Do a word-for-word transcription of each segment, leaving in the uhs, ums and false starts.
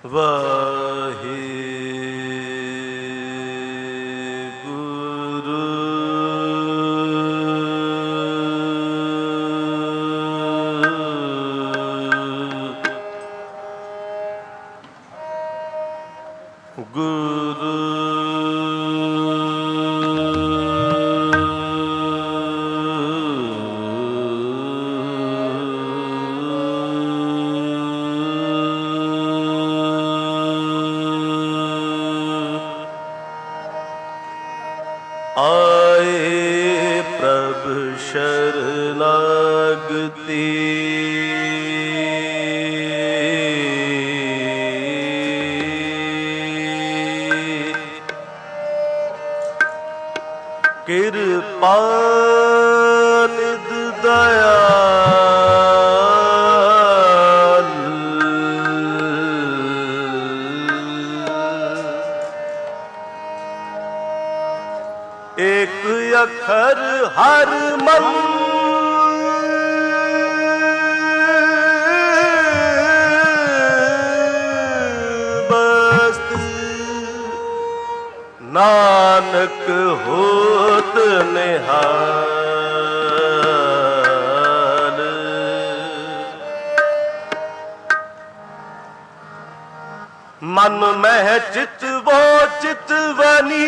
ਵਾਹਿਗੁਰੂ। ਗੁਰੂ ਆਏ ਪ੍ਰਭ ਸ਼ਰਨਾਗਤੀ ਕਿਰਪਾ ਨਿਧ ਦਇਆਲ ਏਕ ਅੱਖਰ ਹਰ ਮਨ ਬਸਤ ਨਾਨਕ ਹੋਤ ਨਿਹਾਲ। ਮਨ ਮਹਿ ਚਿਤ ਵੋ ਚਿਤਵਨੀ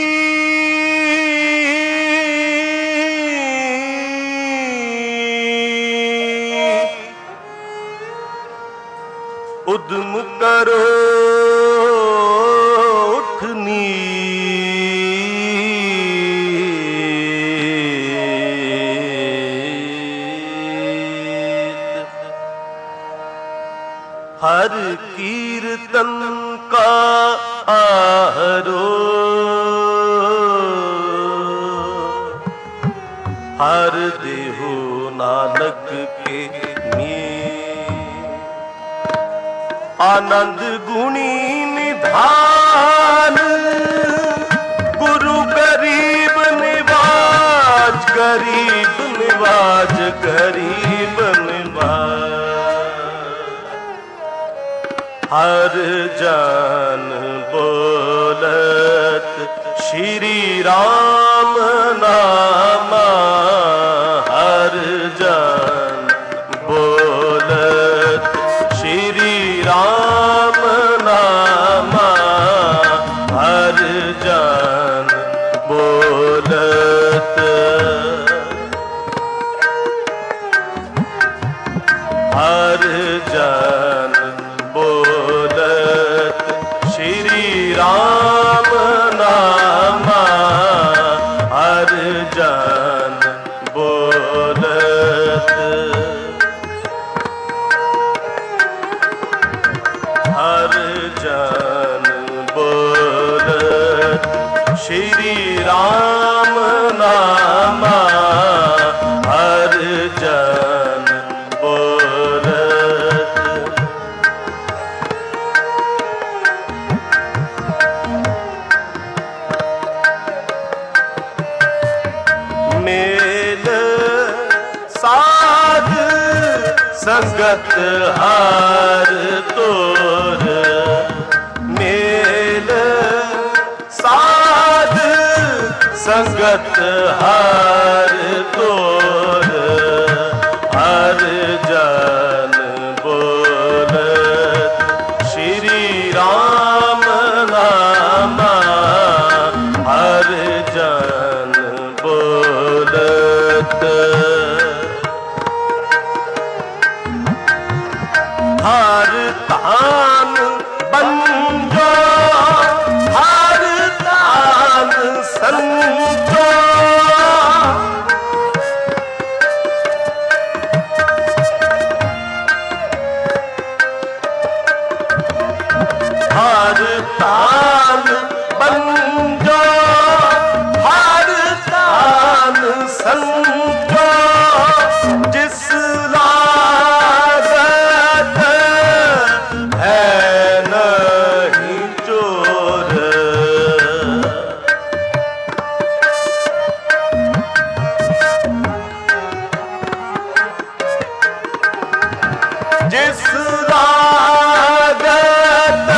ਉਦਮ ਕਰੋ ਉਠਨੀ हर कीर्तन का आहरो हर देहो नानक के आनंद गुणी निधान गुरु गरीब निवाज गरीब निवाज गरीब निवाज हर जन बोलत श्री राम नामा हर जन बोलत श्री राम नामा हर जन बोलत हर जन बोलत श्री राम नामा हर जन बोलत हर जन बोलत श्री राम नामा हर जन बोलत मेल साध संगत हार तोर मेल साध संगत हार तोर हर जन बोलत श्री राम नामा हर जन बोलत हर तान बंजो हर तान संजो हर तान बंजो हर तान संजो जिस लागत है नहीं चोर जिस लागत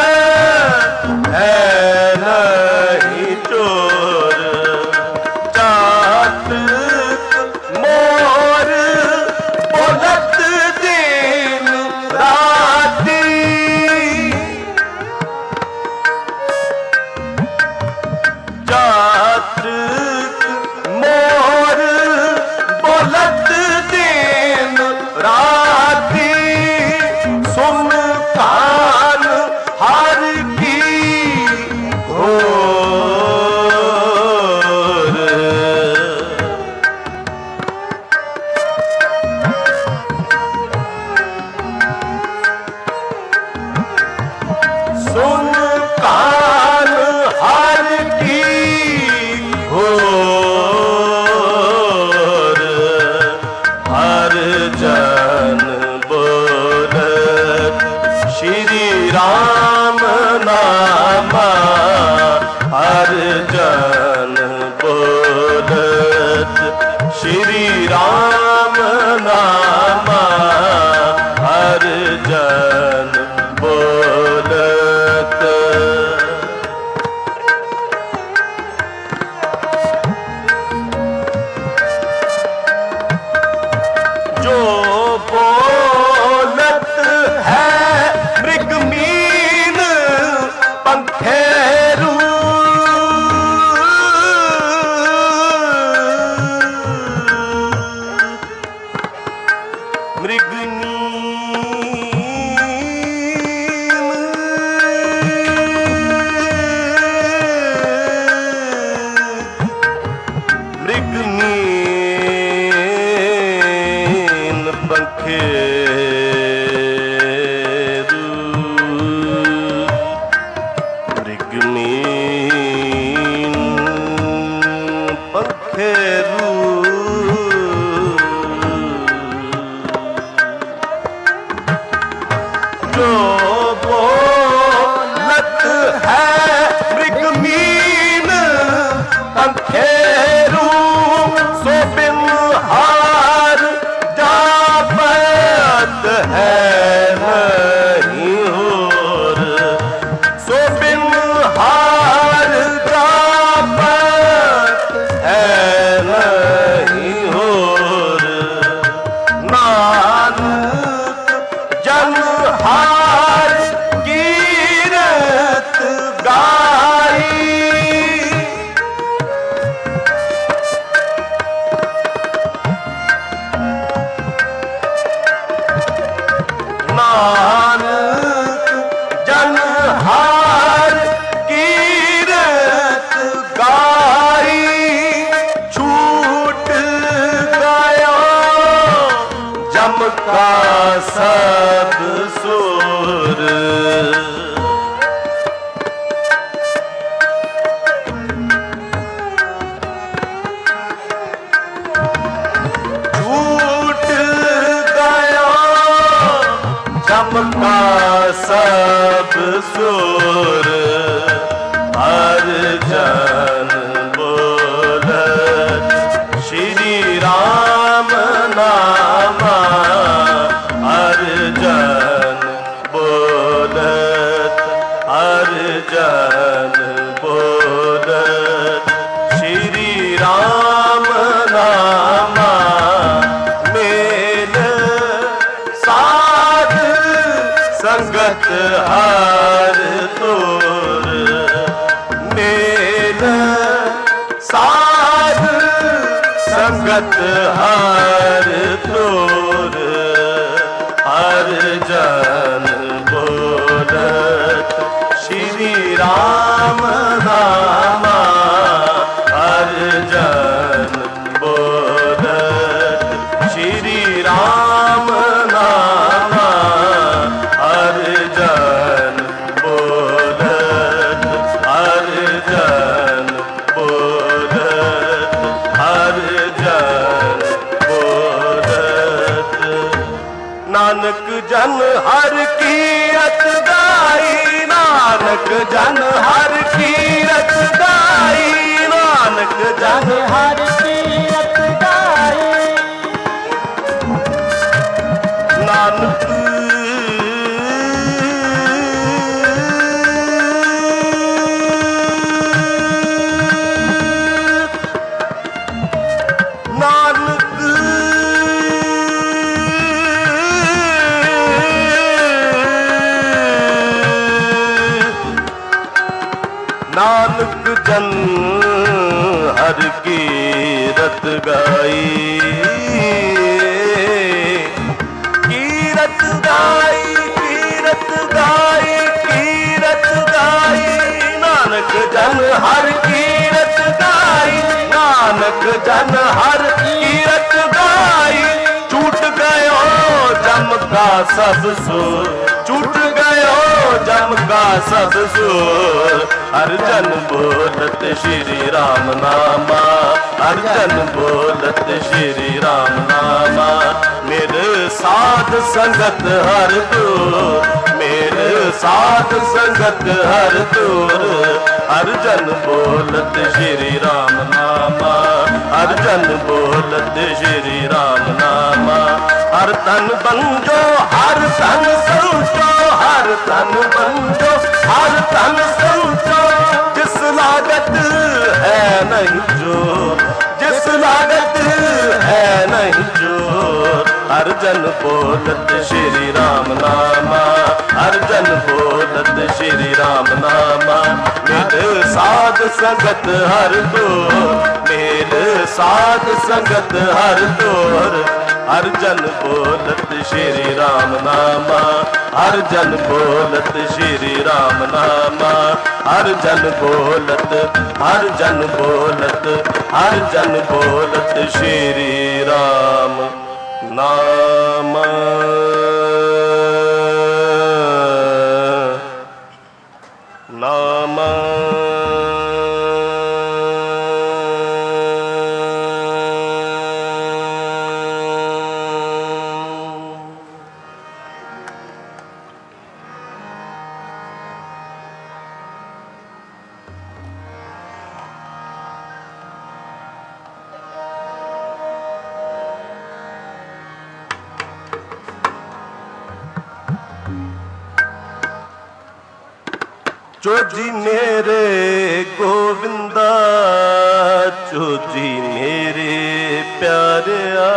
सुन कान हर की घोर, हर जन बोलत श्री राम नामा, हर जन बोलत श्री राम नामा, हर जन बोलत। जो बोलत है मृगमीन पंखेरू, सब सुर छूट गया चमका सब सुर, हर जन बोलत श्री राम नामा, हर जन बोलत हर जन बोलत श्री राम नामा। मेल साध संगत हर तोर, मेल साध संगत हर तोर, हर जन बोलत श्री राम नामा, हर जन बोलत श्री राम नामा, हर जन बोलत हर जन बोलत हर जन बोलत। नानक जन हर कीरत गाई, नानक जन हर कीरत गाई, नानक जन हर कीरत गाई, नानक नानक जन हर कीरत गाई, कीरत गाई कीरत गाई कीरत गाई, नानक जन हर कीरत गाई, नानक जन हर कीरत गाई। छूट गयो जम का सब सुर, छूट गयो जम का सब सुर, हर जन बोलत श्री राम नामा, हर जन बोलत श्री राम नामा। मेरे साध संगत हर दूर, मेरे साध संगत हर दूर, हर जन बोलत श्री राम नामा, हर जन बोलत श्री राम नामा। हर तन बंजो हर तन संतो, हर तन बंजो हर तन संतो, जिस लागत है नहीं जो, जिस लागत है नहीं जो, हर जन बोलत श्री राम नामा, हर जन बोलत श्री राम नामा। मेरे साध संगत हर दूर, मेरे साध संगत हर दूर, हर जन बोलत श्री राम नामा, हर जन बोलत श्री राम नामा। हर जन बोलत, हर जन बोलत, हर जन बोलत श्री राम नामा। नामा चोजी मेरे गोविंदा, चोजी मेरे प्यारिया,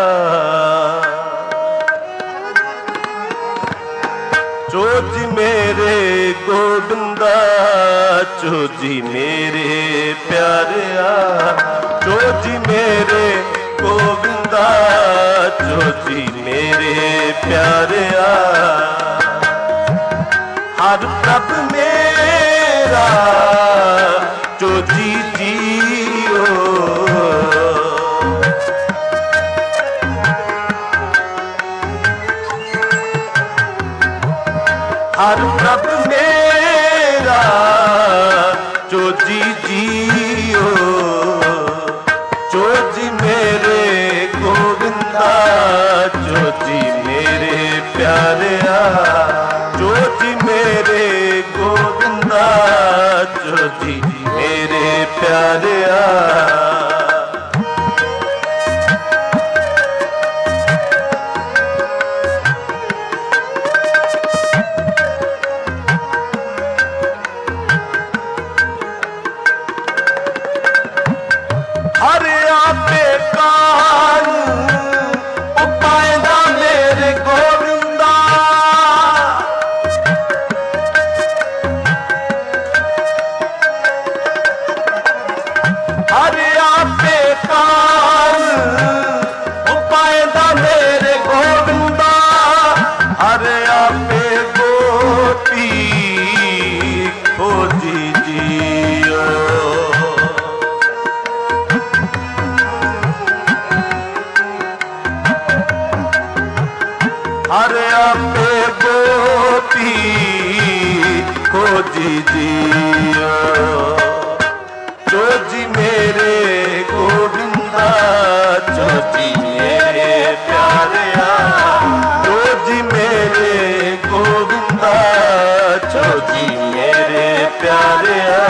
चोजी मेरे गोविंदा, चोजी मेरे प्यारिया, चोजी मेरे गोविंदा, चोजी मेरे प्यारिया। हर प्रभ मेरा चोजी जियो, हर प्रभ मेरा चोजी जियो, चोजी मेरे गोविंदा, चोजी मेरे प्यारिया, चोजी मेरे गोविंदा, चोजी मेरे प्यारिया। हरे आपे कान उपायदा मेरे गोविंदा, हरे आपे कान उपायदा मेरे गोविंदा, हरे आपे गोपी खोजी जियो। हरे आपे गोपी खोजी जियो, चोजी मेरे गोविंदा, चोजी मेरे प्यारिया, चोजी मेरे गोविंदा, चोजी मेरे प्यारिया।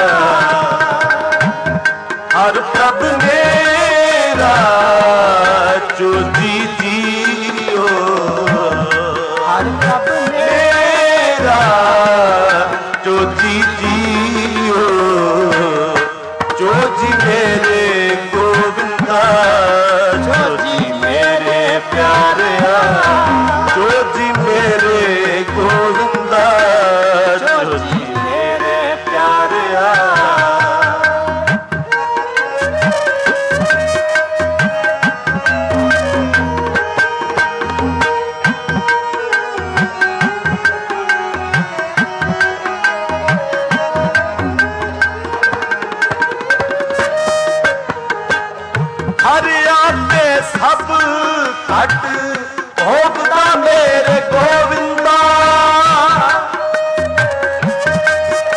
हर प्रभ मेरा चोजी जियो, हर प्रभ मेरा चोजी जियो, चोजी मेरे गोविंदा, चोजी मेरे प्यारिया, चोजी मेरे गोविंदा, चोजी मेरे प्यारिया। हरे आपे सब घट भोगदा मेरे गोविंदा,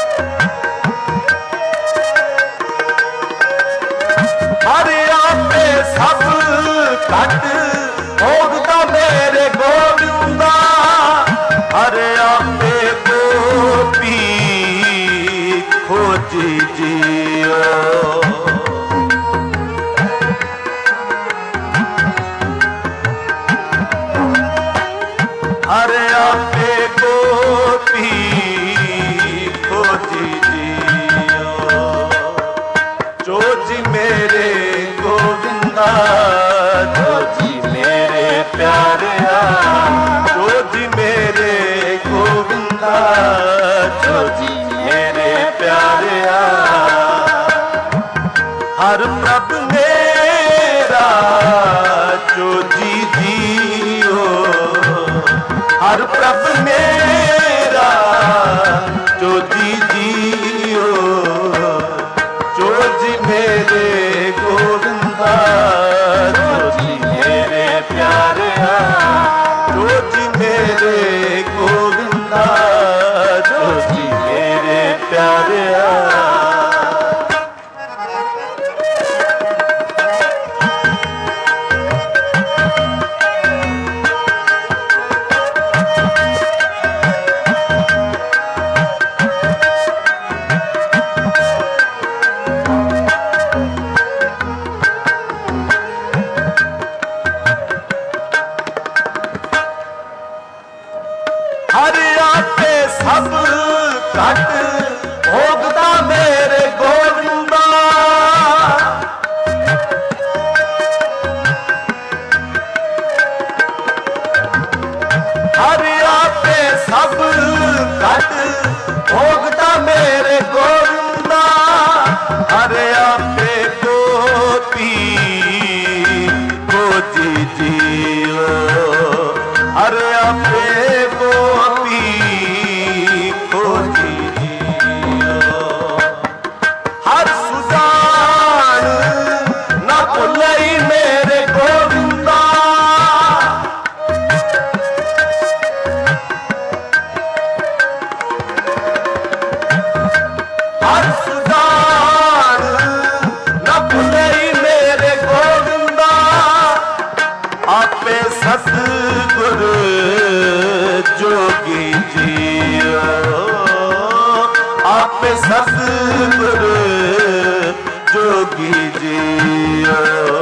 खोजी जियो। अरे आपे गोपी खोजी जियो, जोजी मेरे गोविंदा, जोजी मेरे प्यारे, जोजी मेरे गोविंदा, जोजी मेरे प्यारे। हर प्रभ मेरा जोजी जियो, हर प्रभ मेरा जोजी जियो, जोजी मेरे गोविंदा, जोजी मेरे प्यारे, जोजी मेरे गोविंदा, जोजी मेरे प्यारे। हर आपे सब घट भोगदा मेरे गोविंदा, हर आपे सब घट भोगदा मेरे गोविंदा, हर आपे गोपी खोजी जियो, हर आपे गोपी खोजी जियो। हर सुजान न भुलई मेरे गोविंदा, हर सुजान न भुलई मेरे गोविंदा, आपे सतगुरु जोगी जियो, आपे सतगुरु जोगी जियो,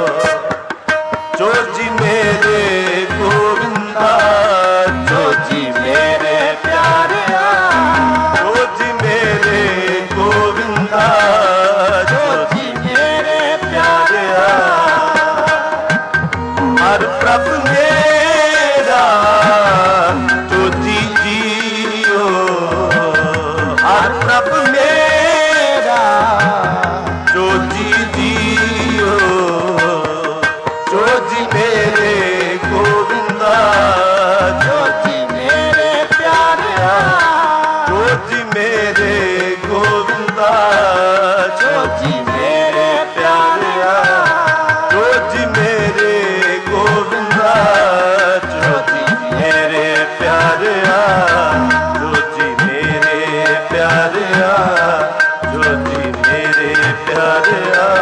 जोजी मेरे गोविंदा, जोजी मेरे प्यारे, जोजी मेरे गोविंदा, जोजी मेरे प्यारे। हर प्रभु मेरा जोजी जियो, हर प्रभु मेरा जोजी जियो, जोजी मेरे गोविंदा, जोजी मेरे प्यारे, जोजी मेरे गोविंदा, जोजी मेरे प्यारे, जोजी मेरे गोविंदा, जोजी मेरे प्यारे, जोजी मेरे प्यारे, जोजी मेरे प्यारे।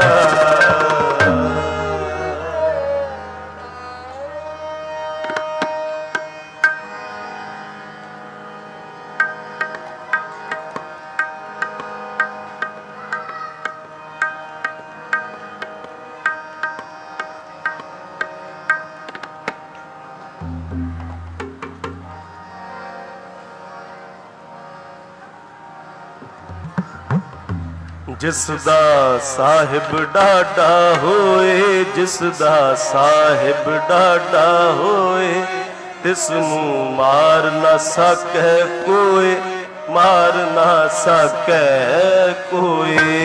जिसदा साहिब डाडा होए, जिसदा साहिब डाडा होए, तिसनू मार न सकै कोई, मार न सकै कोई।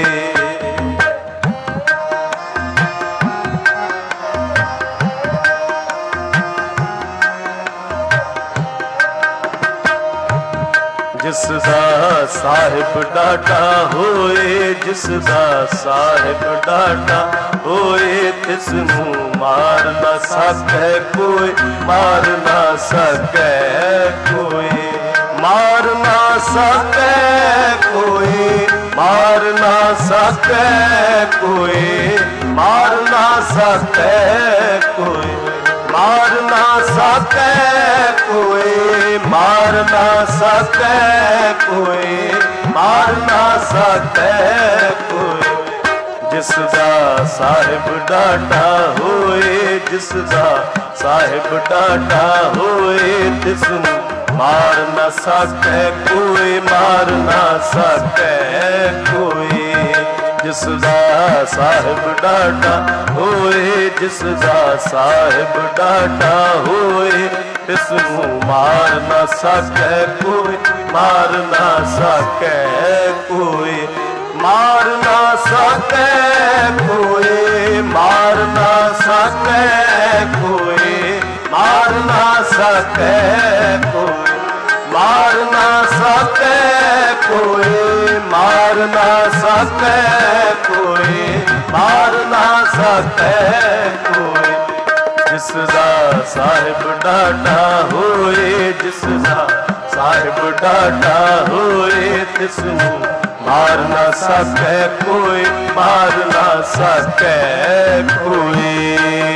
जिसदा साहिब डाडा होए, जिसदा साहिब डाडा होए, तिसनू मार न सकै कोई, मार न सकै कोई, मार न सकै कोई, मार न सकै कोई, मार न सकै कोई, मार न सकै कोई, मार न सकै कोई, मार ना सके कोई। जिसदा साहिब डाटा होए, जिसदा साहिब डाटा होए, तिसनू मार ना सके कोई, मार ना सके कोई। जिसदा साहिब डाटा होए, जिसदा साहिब डाटा होए, तिसनू मार ना सके कोई, मार ना सके कोई। मार ना सके कोई, मार ना सके कोई, मार ना सके कोई, मार ना सके कोई, मार ना सके कोई, मार ना सके कोई। जिसदा साहिब डाटा होए, जिसदा साहिब डाटा होए, तिसनू मार ना सके कोई, मार ना सके कोई।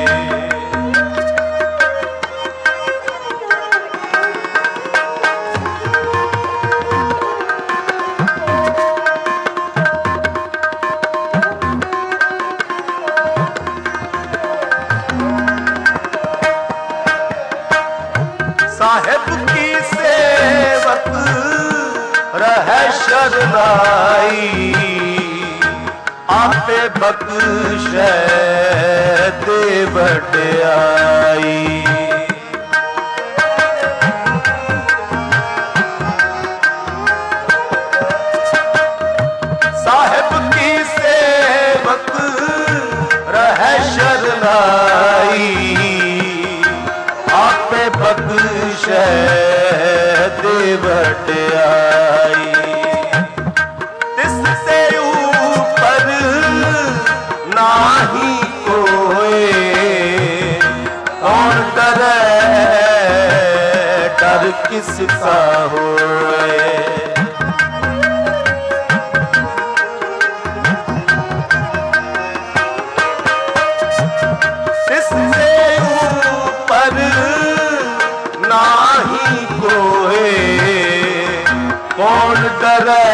साहिब की सेवक रहे शरनाई, आपे बख्शे दे वड्याई। साहिब की सेवक रहे शरनाई, आपे बख्शे दे वड्याई। तिससे ऊपर नाही कोई, कौन डरे डर किसका होए। तिससे ऊपर नाही कोई, कौन डरे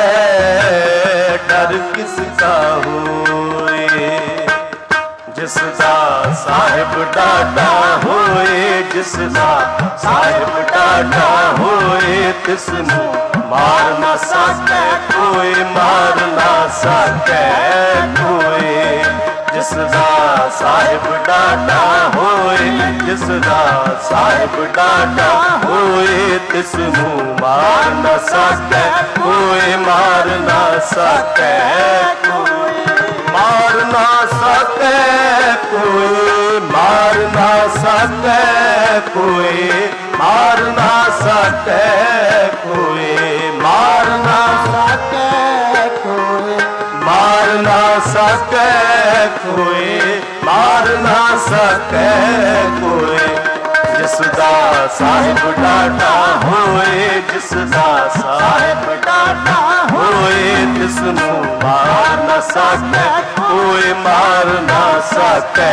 डर किसका होए। जिसदा साहिब डाटा होए, जिसदा साहिब डाटा होए, तिसनू मार ना सके कोई, मार ना सके कोई। जिसदा साहिब डाटा होए, जिसदा साहिब डाटा होए, तिसनू मार ना सके कोई, मार ना सके कोई। मार ना सके कोई, मार ना सके कोई, मार ना सके कोई, मार ना सके कोई, मार ना सके कोई, मार ना सके कोई। जिसदा साहिब डाटा होए, जिसदा साहिब डाटा होए, तिसनू मार ना सके कोई, मार ना सके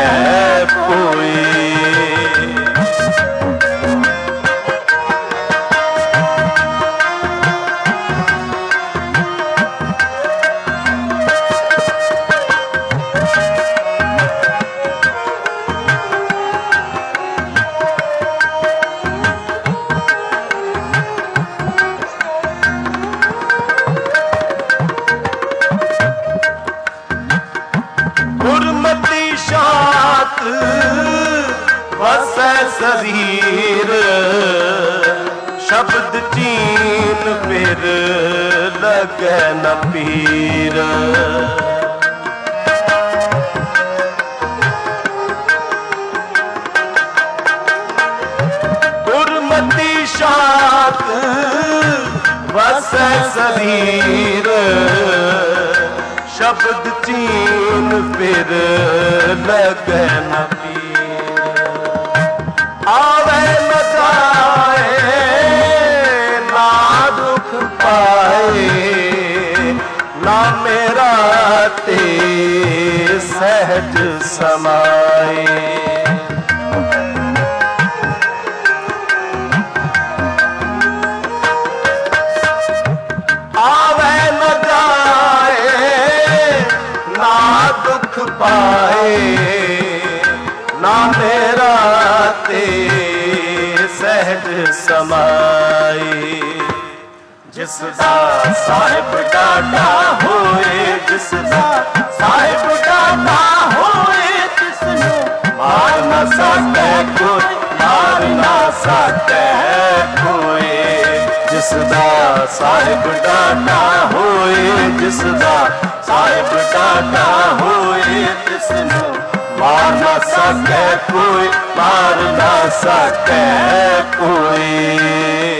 कोई। गुरमती शात वसै शरीर, शब्द चीन फिर लगे न पीर। गुरमती शात वसै शरीर, शब्द चीन फिर लगे न पीर। आवे न जाए ना दुख पाए, ना मेरा ते सहज समाए। पाए, ना मेरा ते सहज समाए। जिसदा साहिब डाटा होए, जिसदा साहिब डाटा होए, तिसनू मार ना सके कोई, मार ना सके कोई। जिसदा साहिब डाटा होए, जिसदा साहिब डाटा होए, तिसनू मार ना सके कोई, मार ना सके कोई।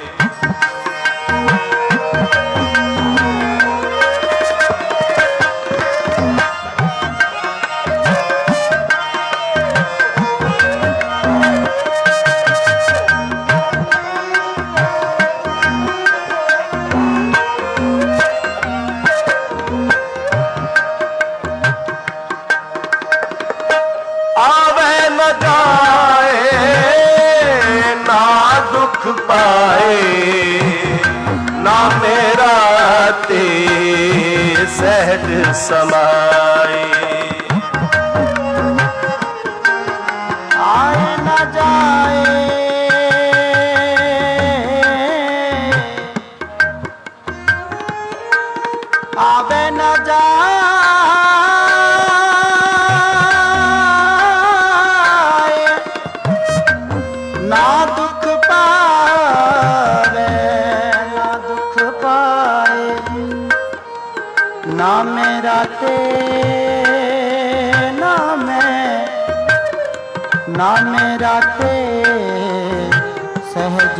पाए, ना मेरा ते सहज समाए। आए न जाए, आवे न जाए, ना दुख ना मेरा ते ना मैं, ना मेरा ते सहज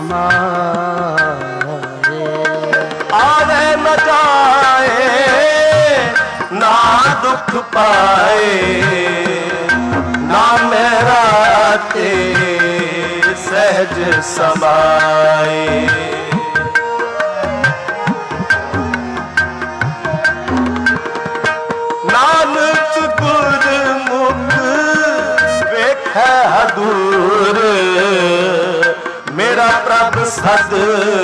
समाए। आवे न जाए, ना दुख पाए, ना मेरा ते सहज समाए। नानक गुरमुख वेखै हदूर, मेरा प्रभ सद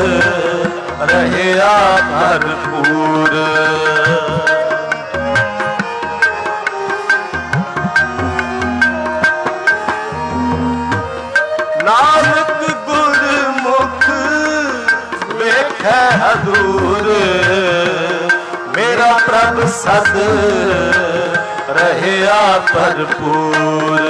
रहया भरपूर। नानक गुरमुख वेखै हदूर, मेरा प्रभ सद रहया भरपूर।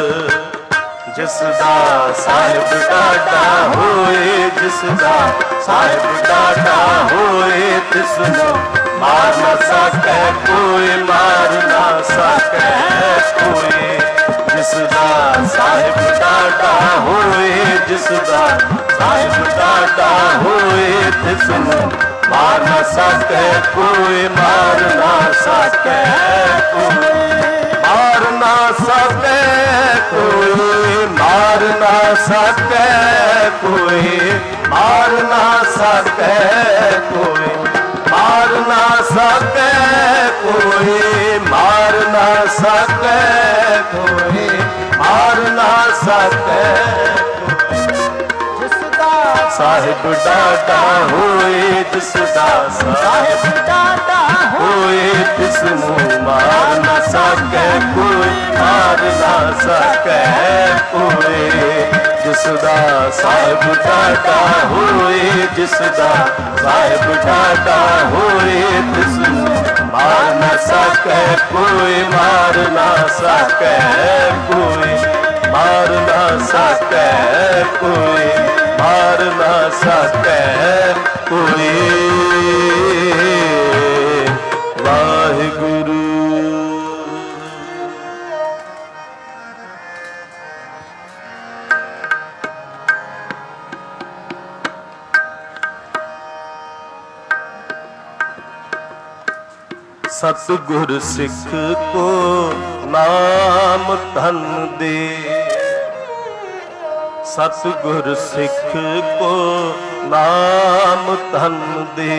जिसदा साहिब डाटा होए, जिसदा साहिब डाटा होए, तिसनू मार ना सके कोई, मार ना सके कोई। जिसदा साहिब डाटा होए, जिसदा साहिब डाटा होए, तिसनू मार ना सके कोई, मार ना सके कोई, मार ना सके कोई, मार ना सके कोई, मार ना सके कोई, मार ना सके कोई, मार ना सके कोई, मार ना सके कोई। जिसदा साहिब डाटा होए, जिसदा साहिब डाटा होए, तिसनू मार ना सके कोई, मार ना सके कोई। जिसदा साहिब डाटा होए, जिसदा साहिब डाटा होए, तिसनू मार ना सके कोई, मार ना सके कोई, मार ना सके कोई, मार ना सके कोई। वाहिगुरु। सतगुर सिख को नाम धन दे, सतगुर सिख को नाम धन दे,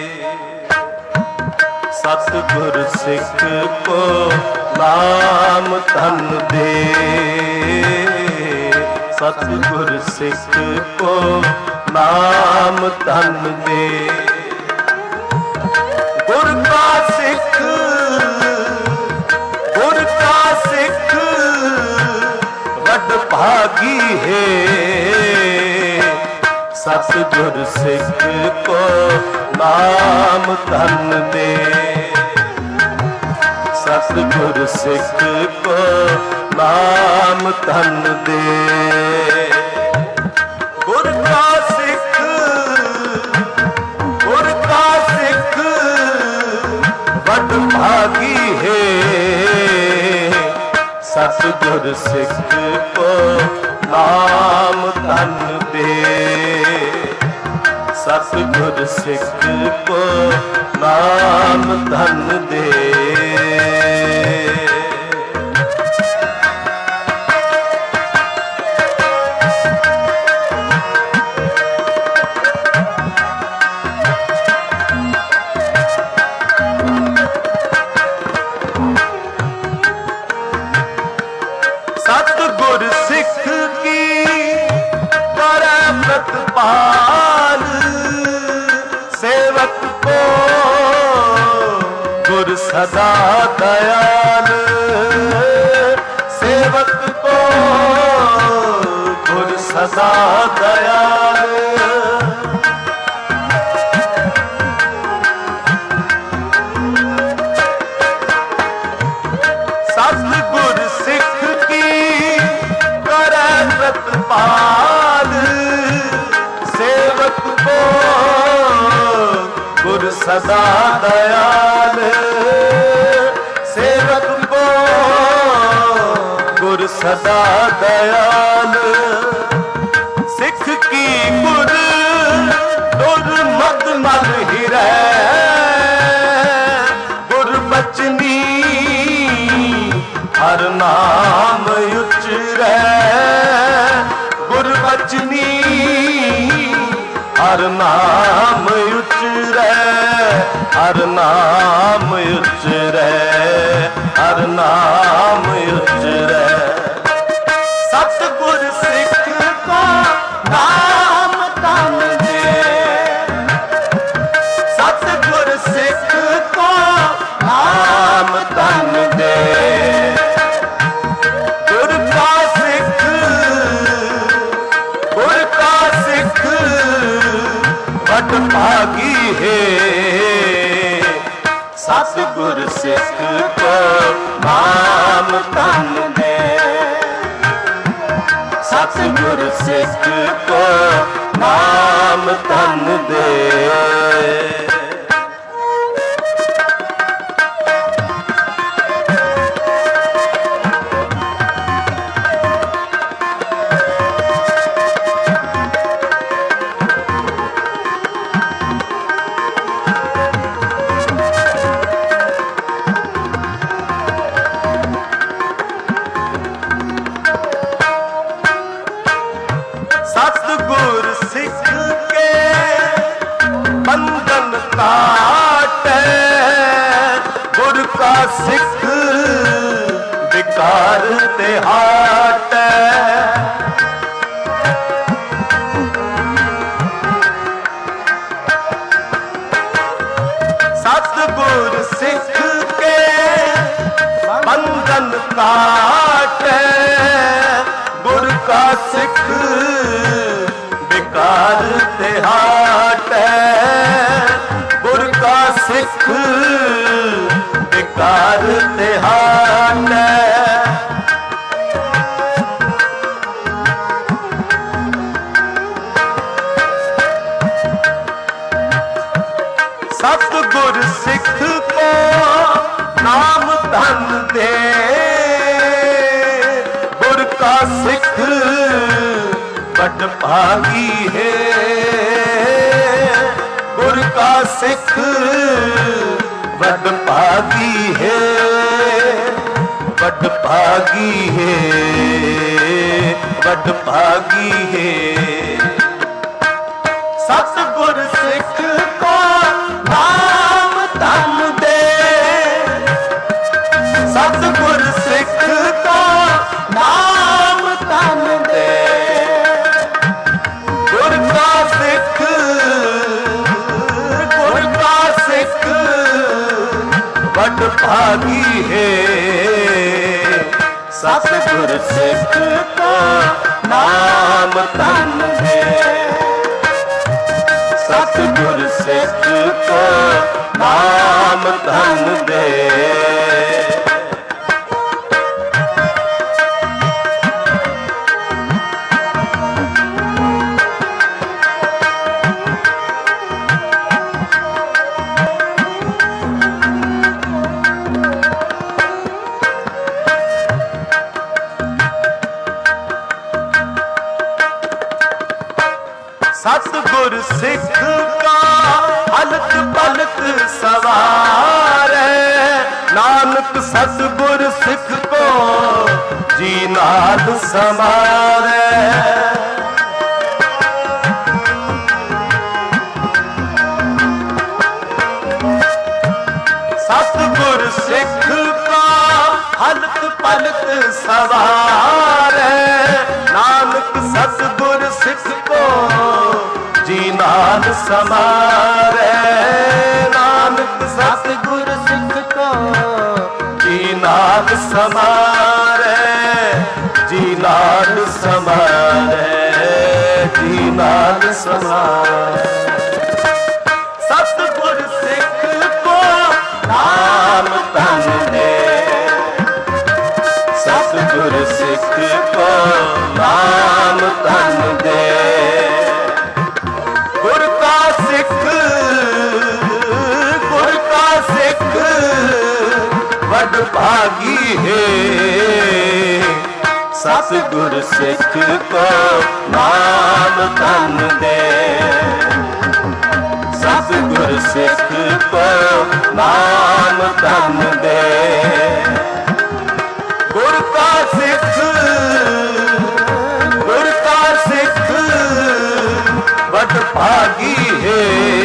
सतगुर सिख को नाम धन दे, सतगुर सिख को नाम धन दे। गुर का सिख है। सतगुर सिख को नाम धन दे, सतगुर सिख को नाम धन दे। गुर का सिख, गुर का सिख बड़ भागी है। सतगुर सिख को नाम धन दे, सतगुर सिख को नाम धन दे। सतगुर सिख की करे प्रतिपाल, सेवक को गुर सदा दयाल, सेवक को गुर सदा दयाल। सतगुर सिख पाल, सेवक को गुर सदा दयाल, सेवक को गुर सदा दयाल। सिख की गुर दुर्मत मल ही रह, गुर बचनी हर नाम उचरै, गुर बचनी हर नाम उचरै, हर नाम उचरै, हर नाम उचरै। सतगुर सिख को नाम धन दे, सतगुर सिख को नाम धन दे। गुर का सिख, गुर का सिख बड़ भागी है। सतगुर सिख को नाम धन दे, सतगुर सिख को नाम धन दे। सतगुर सिख के बंधन काटे, गुर का सिख विकार ते हाटे। सतगुर सिख के बंधन काटे, गुर का सिख विकार ते हाटे, गुर का सिख विकार ते हाटे। सतगुर सिख को नाम धन दे, गुर का सिख बड़ भागी है। गुर का सिख बड़ भागी है, बड़ भागी है, बड़ भागी है। सतगुर सिख को नाम धन दे, सतगुर सिख को नाम धन दे। गुर का सिख, गुर का सिख बड़ भागी है। सतगुर सिख को नाम धन दे। सतगुर सिख को नाम धन दे। सतगुर सिख का हलक पलक सवारे। नानक सतगुर सिख को जी नाथ समारे। सतगुर सिख का हलक पलक सवारे। नानक सतगुर सिख को जी नाथ समारे। नानक सतगुर सिख को जी नाथ समारे। जी नाथ समारे। जी नाथ समारे। सतगुर सिख को नाम धन दे। सतगुर सिख को नाम धन दे। गुर का सिख गुर का सिख वड भागी है। सतगुर सिख को नाम धन दे। सतगुर सिख को नाम धन दे। गुर का सिख गुर का सिख बड़ भागी है।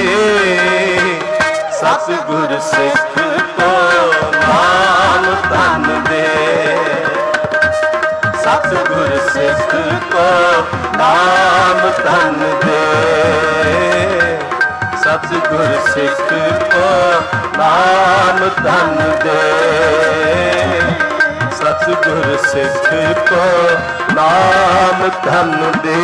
सतगुर सिख को नाम धन दे। सतगुर सिख को नाम धन दे। सतगुर सिख को नाम धन दे। सतगुर सिख को नाम धन दे।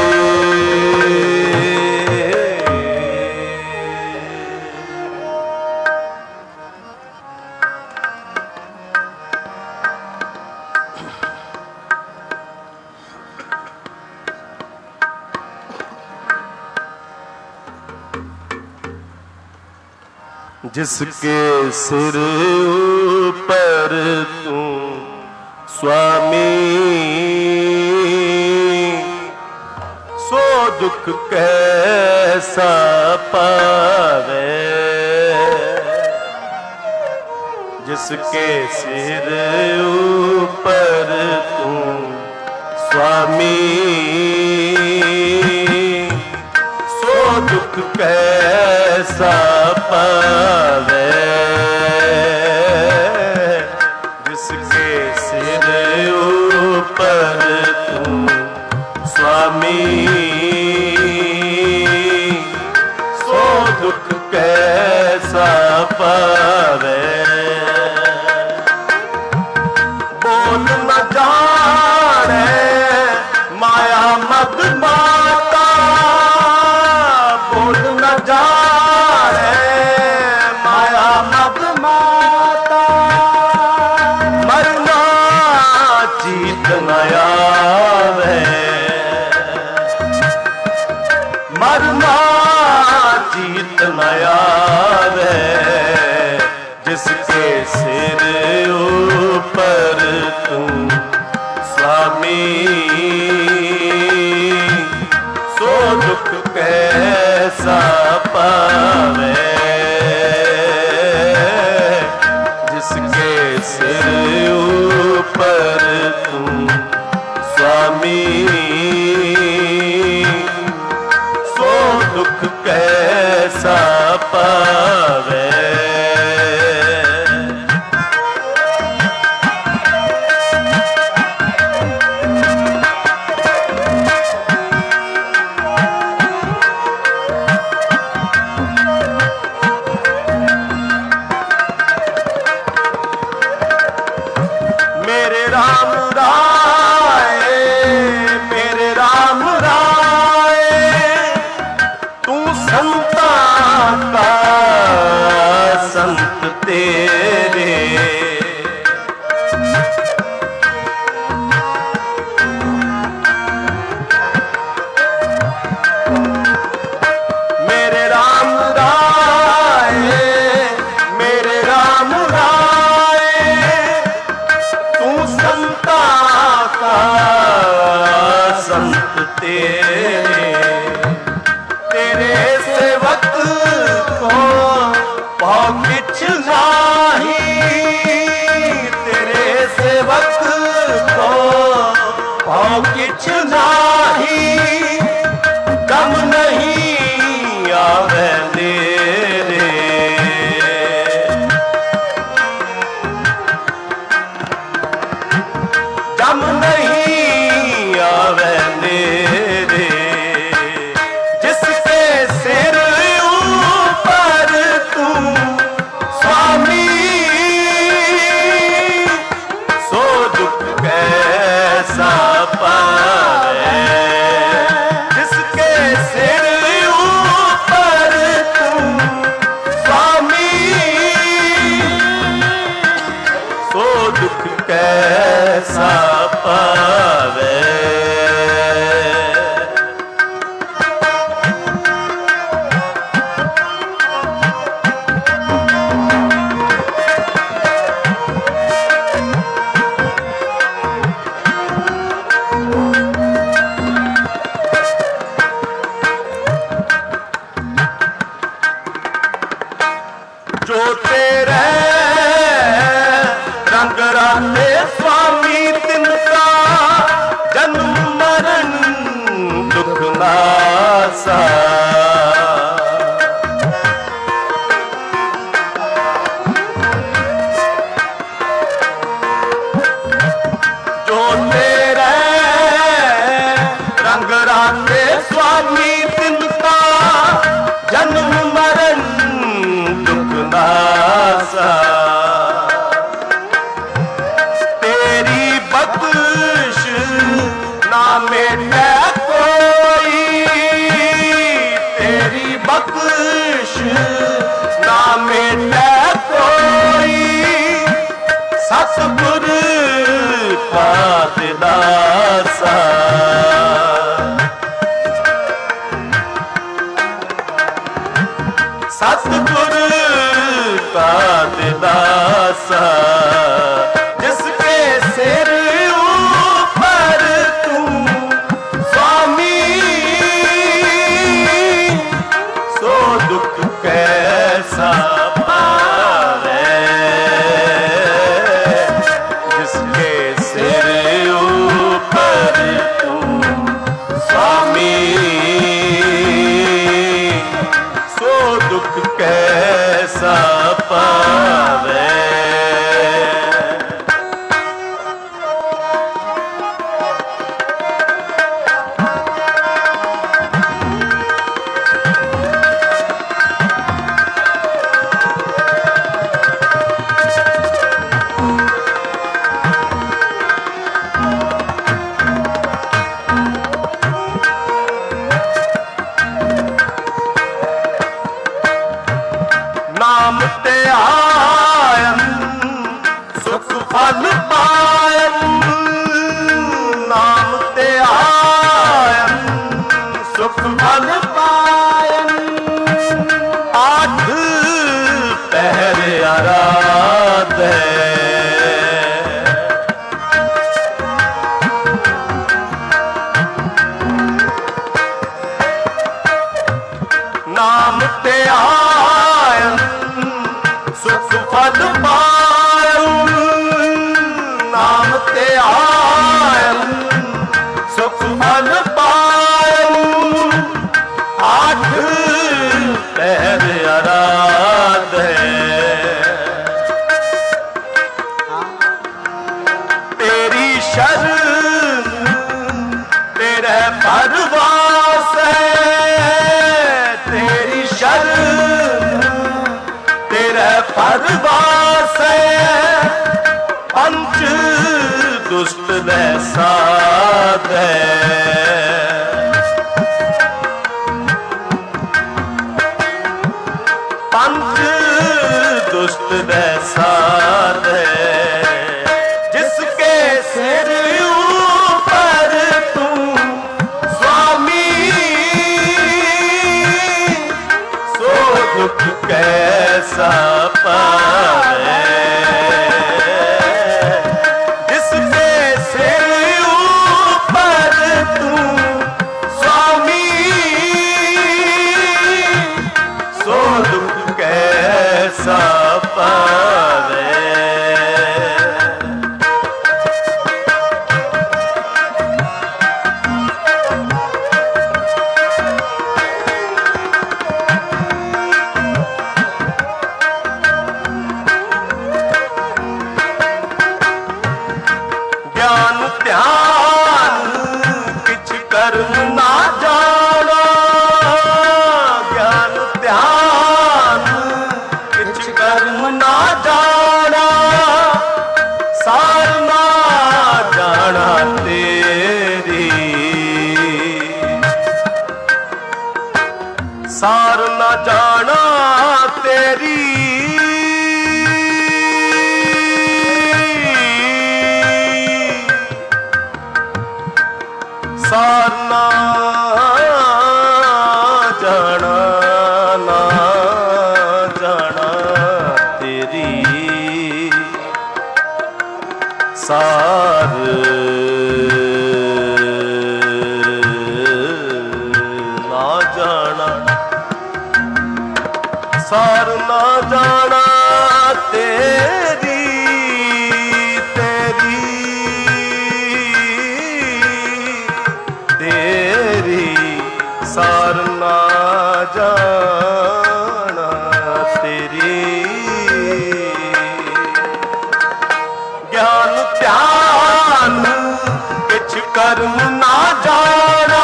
जिसके सिर ऊपर तू स्वामी सो दुख कैसा पावे। जिसके सिर ऊपर तू स्वामी सो दुख कैसा पावे। जिसके सिर ऊपर तू स्वामी सो दुख कैसा पावे। बोल न जाने माया मद माता। बोल न जाने माया मद माता। मरना जीत न आवे। मरना जीत न आवे। जिसके सिर ऊपर तू स्वामी सो दुख कैसा पावे। जिसके सिर ऊपर तू स्वामी सो दुख कैसा पावे। मेरे राम राय मेरे तेरे सेवक को पाओ किछ नाही, तेरे सेवक को पाओ किछ नाही, गम नहीं आवे नेरे। गम नहीं आवे नेरे, जिसके सिर ऊपर तू स्वामी, सो दुख कैसा पावे। जिसके सिर ऊपर तू स्वामी, सो दुख कैसा पावे। जो तेरे रंग राते स्वामी, तिनका जन्म मरण दुख नासा। जो तेरे रंग राते स्वामी, तिनका जन्म मरण दुख नासा। तेरी बख्श ना मेटे कोई, तेरी बख्श ना मेटे कोई, सतगुर का दिलासा। सतगुर का दिलासा, जिसके सिर ऊपर तू स्वामी, सो दुख कैसा पावे। जिसके सिर ऊपर तू स्वामी, सो दुख कैसा पावे। नाम ते आयन सुख फल पायन, नाम ते आयन सुख फल पायन। आठ पहर आराधे, नाम ते आयन सुख फल पायन, नाम ते आयन सुख फल पायन। आठ पहर आराधे, तेरी शरण तेरे परवास है, तेरी शरण तेरे परवास है। पंच दुष्ट ने साध है, पंच दुष्ट ने साध है। जिसके सिर ऊपर तू स्वामी, सो दुख कैसा पावे। जिसके सिर ऊपर तू ना जाना, सार ना जाना तेरी, सार ना जाना तेरी, सार ना जाना ना जाना तेरी, सार ना जाना, सार ना जाना तेरी, तेरी तेरी, सार ना जाना तेरी। ज्ञान ध्यान किछ कर्म ना जाना,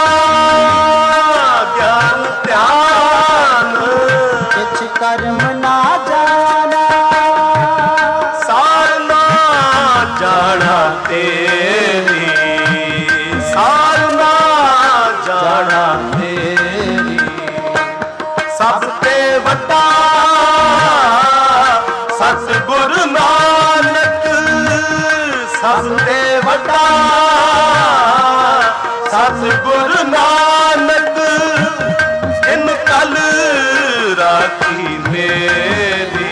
ज्ञान ध्यान किछ कर्म ना जाना, सार ना जाना तेरी, सार ना जाना तेरी। सब ते वड्डा सतगुरु नानक, सब ते वड्डा सतगुरु नानक, इन कल राखी मेरी,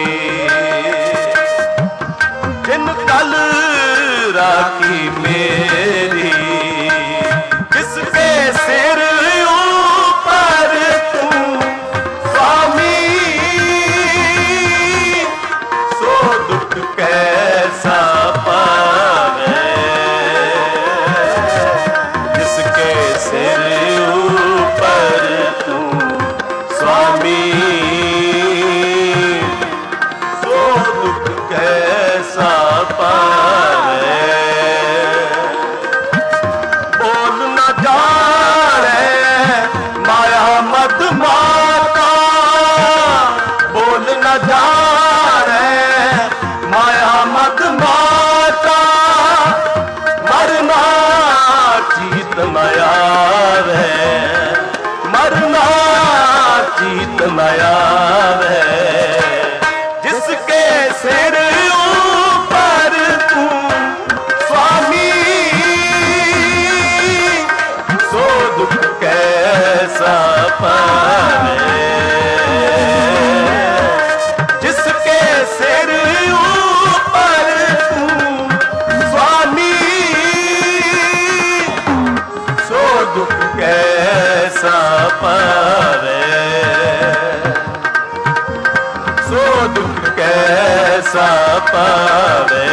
जिन कल राखी मेरी। जिसके सिर ऊपर तू स्वामी, सो दुख कैसा पावे, जिसके सिर ऊपर तू स्वामी, सो दुख कैसा पावे। बोल न जाने माया मद माता, बोल न जाने माया मद माता, मरना चीत माया है, मरना चीत माया है। जिसके सिर ऊपर तू स्वामी, सो दुख कैसा पावे, जिसके सिर ऊपर तू स्वामी, सो दुख कैसा पावे, सो दुख कैसा पावे,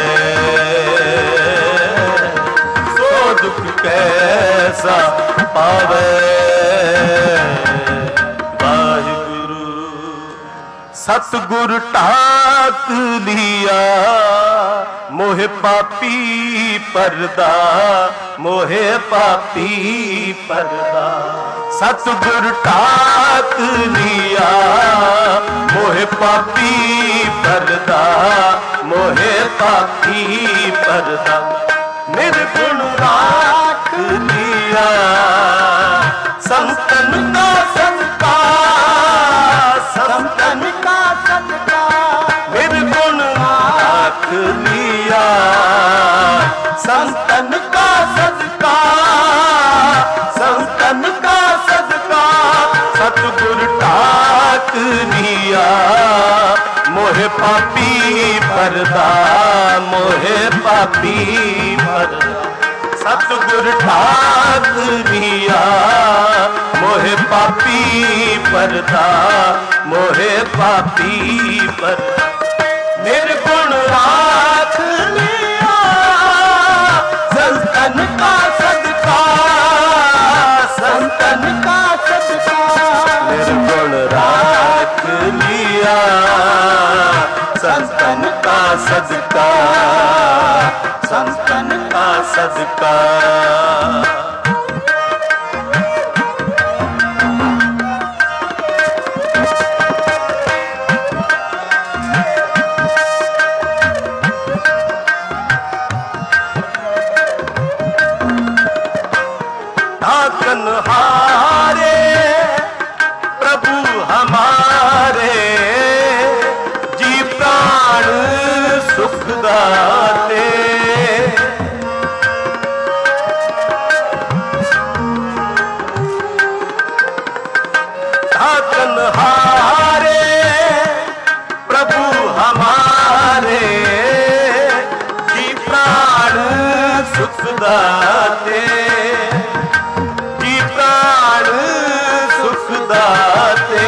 सो दुख कैसा पावे। वाहिगुरु सतगुर टाक लिया, मोहे पापी परदा, मोहे पापी परदा। सतगुर टाक लिया, मोहे पापी परदा, मोहे पापी परदा। निर्गुण राख लिया, संतन का सदका, संतन का सदका। निर्गुण राख लिया, संतन का सदका, संतन का सदका। सतगुर टाक लिया, मोहे पापी परदा, मोहे पापी परदा। सतगुर ठाक लिया, मोहे पापी परदा, मोहे पापी परदा। निर्गुण राख लिया, संतन का सदका, संतन का सदका। निर्गुण राख लिया, संतन का सदका, संतन का सदका। दाते ढाकन हारे प्रभु हमारे जी प्राण सुख दाते जी प्राण सुख दाते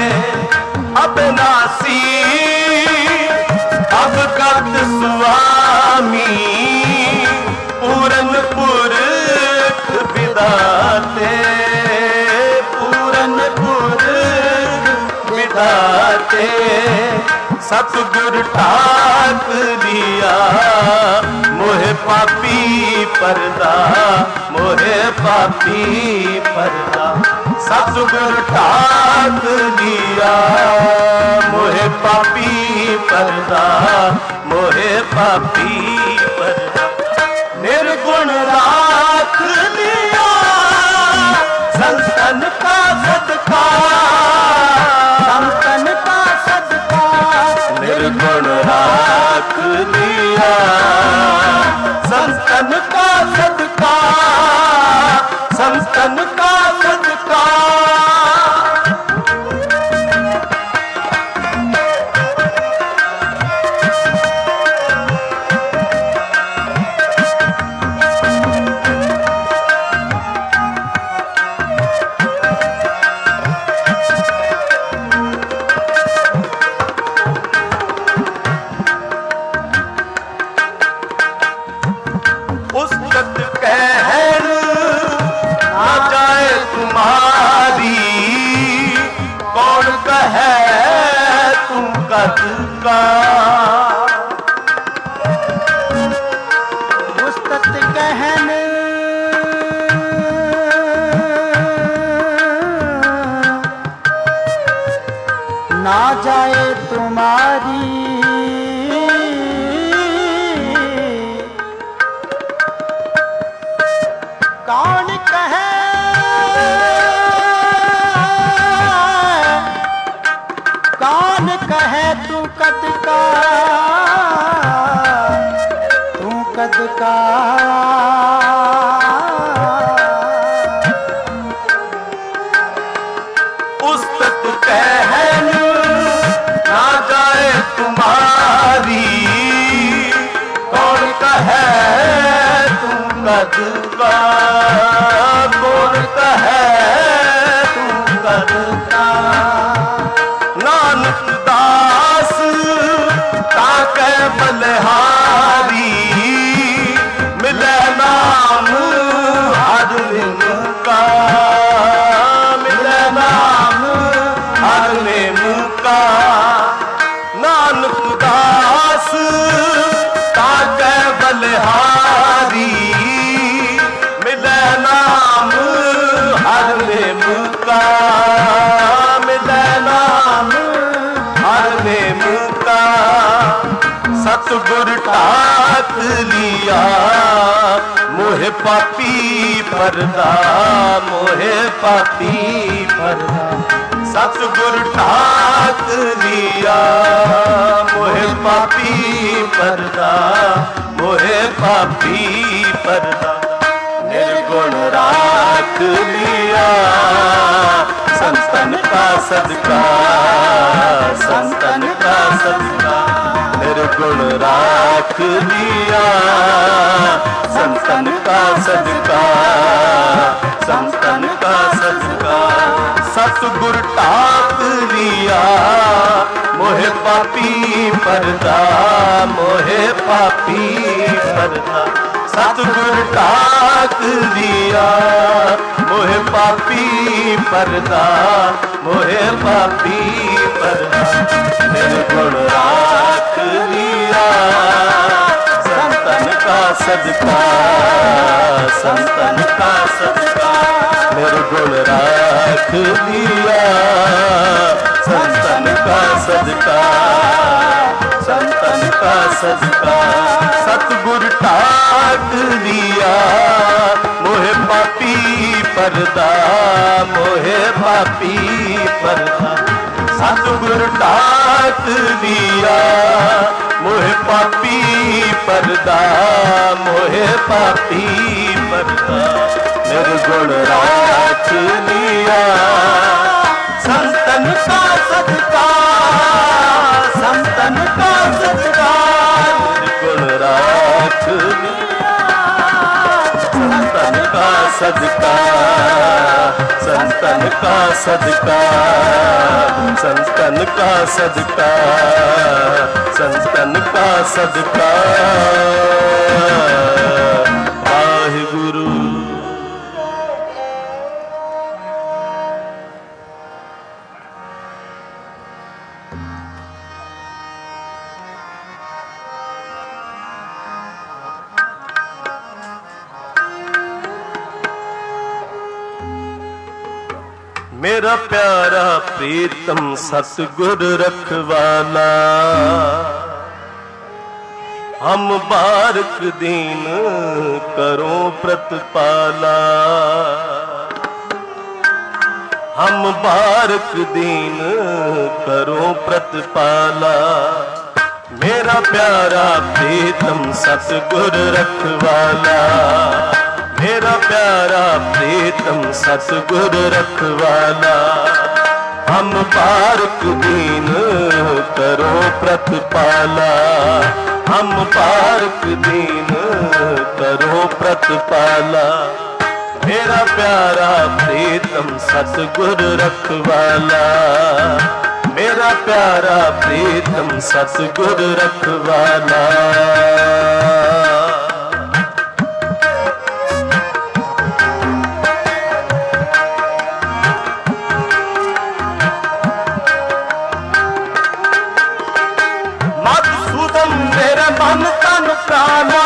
अविनाशी अवगत स्वामी पूरन पुरख विदाते पूरन पुरख विदाते सतगुर ठाक लिया मोहे पापी परदा मोहे पापी परदा सतगुर ठाक लिया मोहे पापी परदा मोहे पापी परदा निर्गुण राख लिया संतन का सदका संतन का सदका निर्गुण राख लिया संतन का सदका संतन का सदका उस्तत कहन ना जाए तुम्हारी कौन कहे कौन कहे तू कद का तू कद का उस्तत कहन ना जाए तुम्हारी कौन कहे तू कद का कौन कहे तू कद का नानक दास ताके बलिहारी मिले नाम हर दिन का मिले नाम हर दिन का नानक दास ताके बलिहारी मिले नाम हर दिन का मिले नाम हर दिन का सतगुर ठाक लिया मोहे पापी परदा मोहे पापी परदा सतगुर ठाक लिया मोहे पापी परदा मोहे पापी परदा निर्गुण राख लिया संतन का सदका संतन का सदका निर्गुण राख लिया संतन का सदका संतन का सदका सतगुर ठाक लिया मोहे पापी परदा मोहे पापी परदा सतगुर ठाक लिया मोहे पापी परदा मोहे पापी परदा निर्गुण राख लिया संतन का सदका संतन का सदका निर्गुण राख लिया संतन का सदका संतन का सदका सतगुर ठाक लिया मोहे पापी परदा मोहे पापी परदा सतगुर ठाक लिया मोहे पापी परदा मोहे पापी परदा निर्गुण राख लिया संतन का सदका संतन का सदका निर्गुण राख लिया संतन का सदका संतन का सदका संतन का सदका संतन का सदका वाहिगुरु। मेरा प्यारा प्रीतम सतगुर रखवाला हम बारक दीन करो प्रतिपाला हम बारक दीन करो प्रतिपाला मेरा प्यारा प्रीतम सतगुर रखवाला मेरा प्यारा प्रीतम सतगुर रखवाला हम बारक दीन करो प्रतिपाला हम बारक दीन करो प्रतिपाला मेरा प्यारा प्रीतम सतगुर रखवाला मेरा प्यारा प्रीतम सतगुर रखवाला। मन तन प्राणा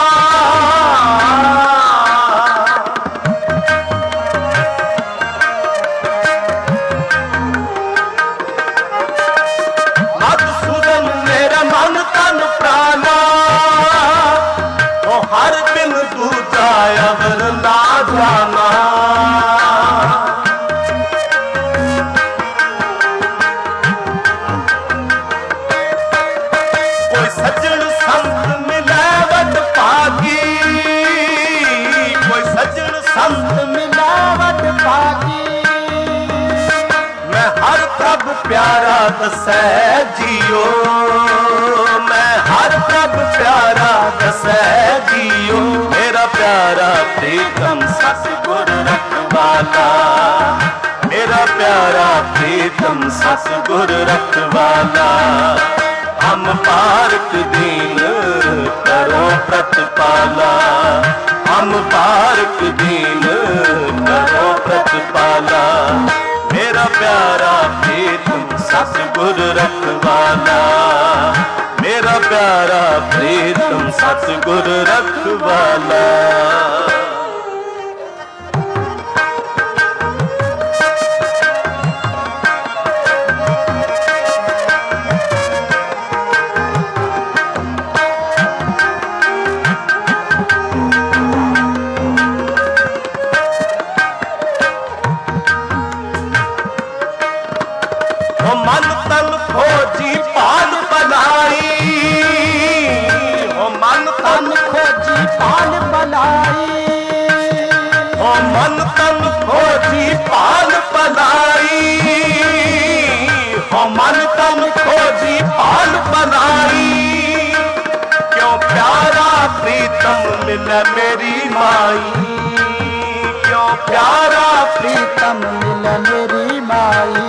मधुसूदन मेरा मन तन प्राणा तो हर बिन दूजा अवर ना जाना कोई सज्जन संत मिलावट पागी कोई सज्जन संत मिलावट पागी मैं हर प्रभ प्यारा दसै जियो मैं हर प्रभ प्यारा दसै जियो मेरा प्यारा प्रीतम सतगुर रखवाला मेरा प्यारा प्रीतम सतगुर रखवाला हम बारक दीन करो प्रतिपाला हम बारक दीन करो प्रतिपाला मेरा प्यारा प्रीतम सतगुर रखवाला मेरा प्यारा प्रीतम सतगुर रखवाला। मन तन खोजी पाल बनाई हो मन तन खोजी पाल बनाई हो मन तन खोजी पाल बनाई हो मन तन खोजी पाल बनाई क्यों प्यारा प्रीतम मिले मेरी माई क्यों प्यारा प्रीतम मिले मेरी माई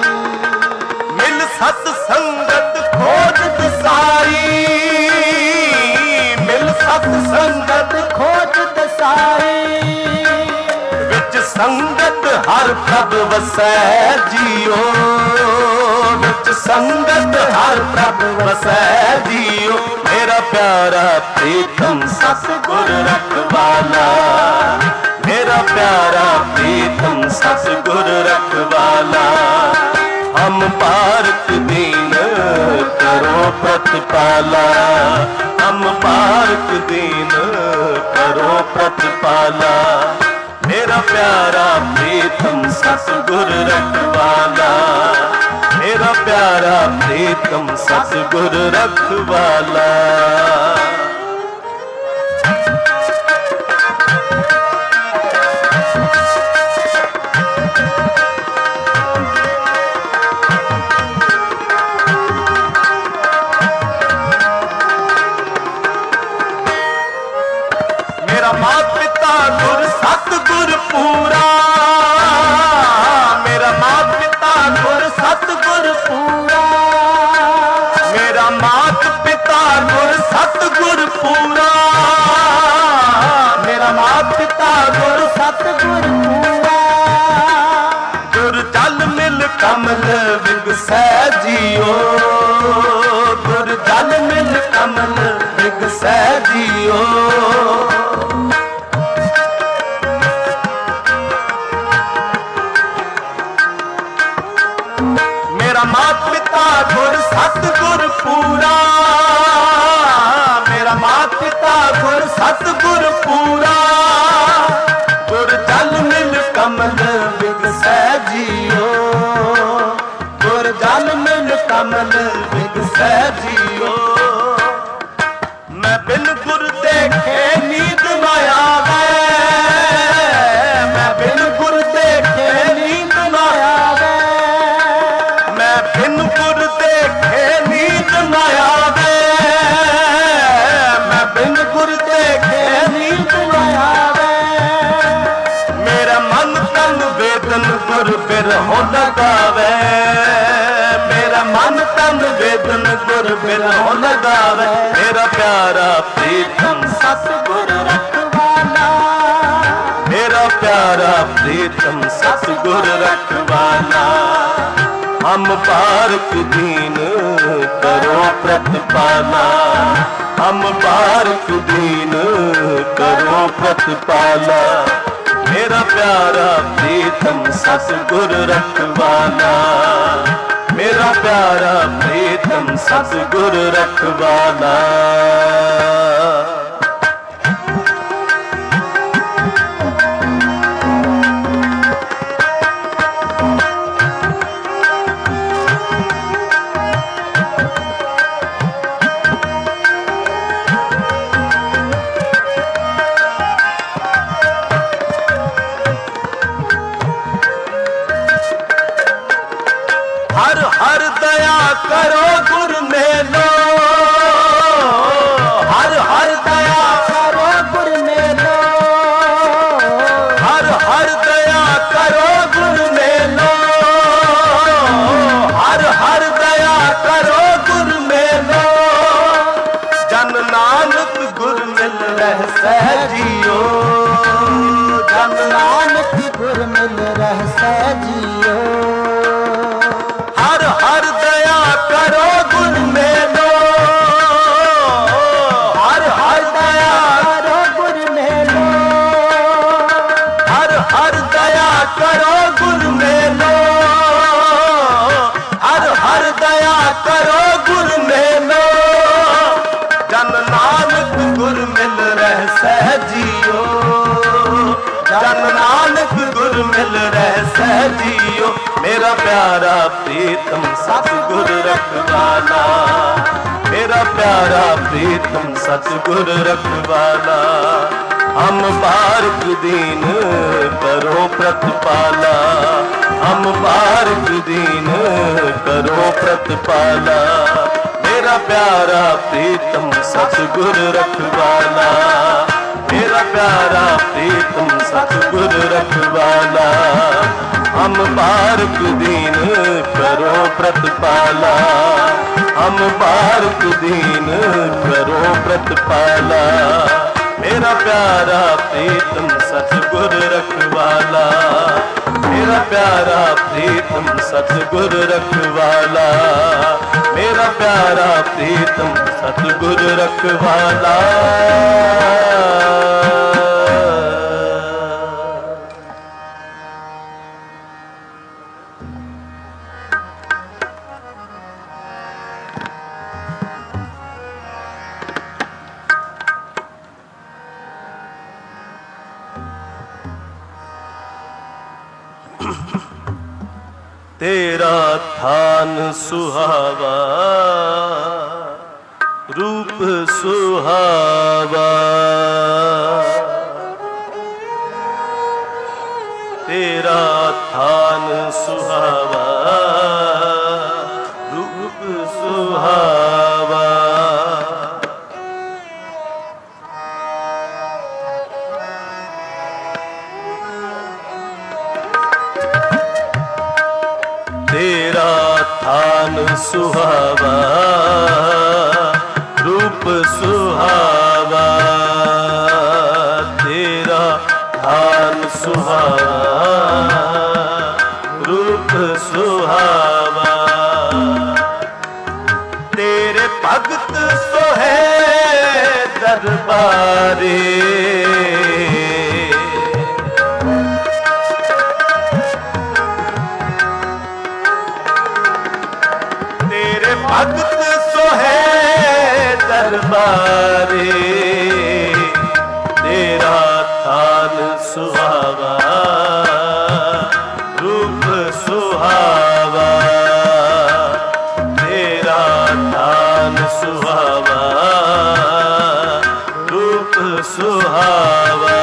सत संगत खोज दसाई मिल सत संगत खोज दसाई विच संगत हर प्रभ वसै जियो विच संगत हर प्रभ वसै जियो मेरा प्यारा प्रीतम सतगुर रखवाला मेरा प्यारा प्रीतम सतगुर रखवाला हम बारक दीन करो प्रतिपाला हम बारक दीन करो प्रतिपाला मेरा प्यारा प्रीतम सतगुर रखवाला मेरा प्यारा प्रीतम सतगुर रखवाला। ਮੇਰਾ ਮਾਤ ਪਿਤਾ ਗੁਰ ਸਤਿਗੁਰ ਪੂਰਾ, ਮੇਰਾ ਮਾਤ ਪਿਤਾ ਗੁਰ ਸਤਿਗੁਰ ਪੂਰਾ, ਮੇਰਾ ਮਾਤ ਪਿਤਾ ਗੁਰ ਸਤਿਗੁਰ ਪੂਰਾ, ਮੇਰਾ ਮਾਤ ਪਿਤਾ ਗੁਰ ਸਤਿਗੁਰ ਪੂਰਾ। ਗੁਰ ਜਲ ਮਿਲ ਕਮਲ ਵਿਗਸੈ ਜੀਓ, ਗੁਰ ਜਲ ਮਿਲ ਕਮਲ ਵਿਗਸੈ ਜੀਓ। ਮੇਰਾ ਮਾਤ ਪਿਤਾ ਗੁਰ ਸਤਿਗੁਰ ਪੂਰਾ, ਮੇਰਾ ਮਾਤ ਪਿਤਾ ਗੁਰ ਸਤਿਗੁਰ ਪੂਰਾ। ਗੁਰ ਜਲ ਮਿਲ ਕਮਲ ਵਿਗਸੈ ਜੀਓ, ਗੁਰ ਜਲ ਮਿਲ ਕਮਲ ਵਿਗਸੈ ਜੀਓ। ਮੈਂ ਬਿਨ ਗੁਰ ਦੇਖੇ ਨੀਂਦ ਨਾ ਆਵੇ, ਮੈਂ ਬਿਨ ਗੁਰ ਦੇਖੇ ਨੀਂਦ ਨਾ ਆਵੇ, ਮੈਂ ਬਿਨ ਗੁਰ ਦੇਖੇ ਨੀਂਦ ਨਾ ਆਵੇ, ਮੈਂ ਬਿਨ ਗੁਰ ਦੇਖੇ ਨੀਂਦ ਨਾ ਆਵੇ। ਮੇਰਾ ਮਨ ਤਨ ਵੇਦਨ ਗੁਰ ਬਿਰਹੋ ਲਗਾਵੇ, ਮੇਰਾ ਮਨ ਤਨ ਵੇਦਨ ਗੁਰ ਬਿਰਹੋ ਲਗਾਵੇ। ਮੇਰਾ ਪਿਆਰਾ ਪ੍ਰੀਤਮ ਸਤਿਗੁਰ ਰਖਵਾਲਾ, ਮੇਰਾ ਪਿਆਰਾ ਪ੍ਰੀਤਮ ਸਤਿਗੁਰ ਰਖਵਾਲਾ। ਹਮ ਬਾਰਕ ਦੀਨ ਕਰੋ ਪ੍ਰਤਪਾਲਾ, ਹਮ ਬਾਰਕ ਦੀਨ ਕਰੋ ਪ੍ਰਤਪਾਲਾ। ਮੇਰਾ ਪਿਆਰਾ ਪ੍ਰੀਤਮ ਸਤਿਗੁਰ ਰਖਵਾਲਾ, ਮੇਰਾ ਪਿਆਰਾ ਪ੍ਰੀਤਮ ਸਤਿਗੁਰ ਰਖਵਾਲਾ। हर हर दया करो गुर मेलो, हर हर दया करो गुर मेलो, हर हर दया करो गुर मेलो, हर हर दया करो गुर मेलो। जन नानक गुर मिल रहसै जियो, जन नानक गुर मिल रहसै जियो। हर हर दया करो गुर मेलो, हर हर दया करो गुर मेलो, हर हर दया करो गुर मेलो, हर हर दया करो गुर मेलो। जन नानक गुर मिल रहसै जियो, जन नानक गुर मिल रहसै जियो। मेरा प्यारा प्रीतम सतगुर रखवाला, मेरा प्यारा प्रीतम सतगुर रखवाला। हम बारक दीन करो प्रतिपाला, हम बारक दीन करो प्रतिपाला। मेरा प्यारा प्रीतम सतगुर रखवाला, मेरा प्यारा प्रीतम सतगुर रखवाला। हम बारक दीन करो प्रतिपाला, हम बारक दीन करो प्रतिपाला। मेरा प्यारा प्रीतम सतगुर रखवाला, मेरा प्यारा प्रीतम सतगुर रखवाला, मेरा प्यारा प्रीतम सतगुर रखवाला। तेरा थान सुहावा, रूप सुहावा, सुहावा, रूप सुहावा। तेरा थान सुहावा, रूप सुहावा, तेरा थान सुहावा, रूप सुहावा। तेरे भगत सोहे दरबारे, तेरे भगत सोहे दरबारे, तेरा थान सुहावा, रूप सुहावा, तेरा थान सुहावा, रूप सुहावा।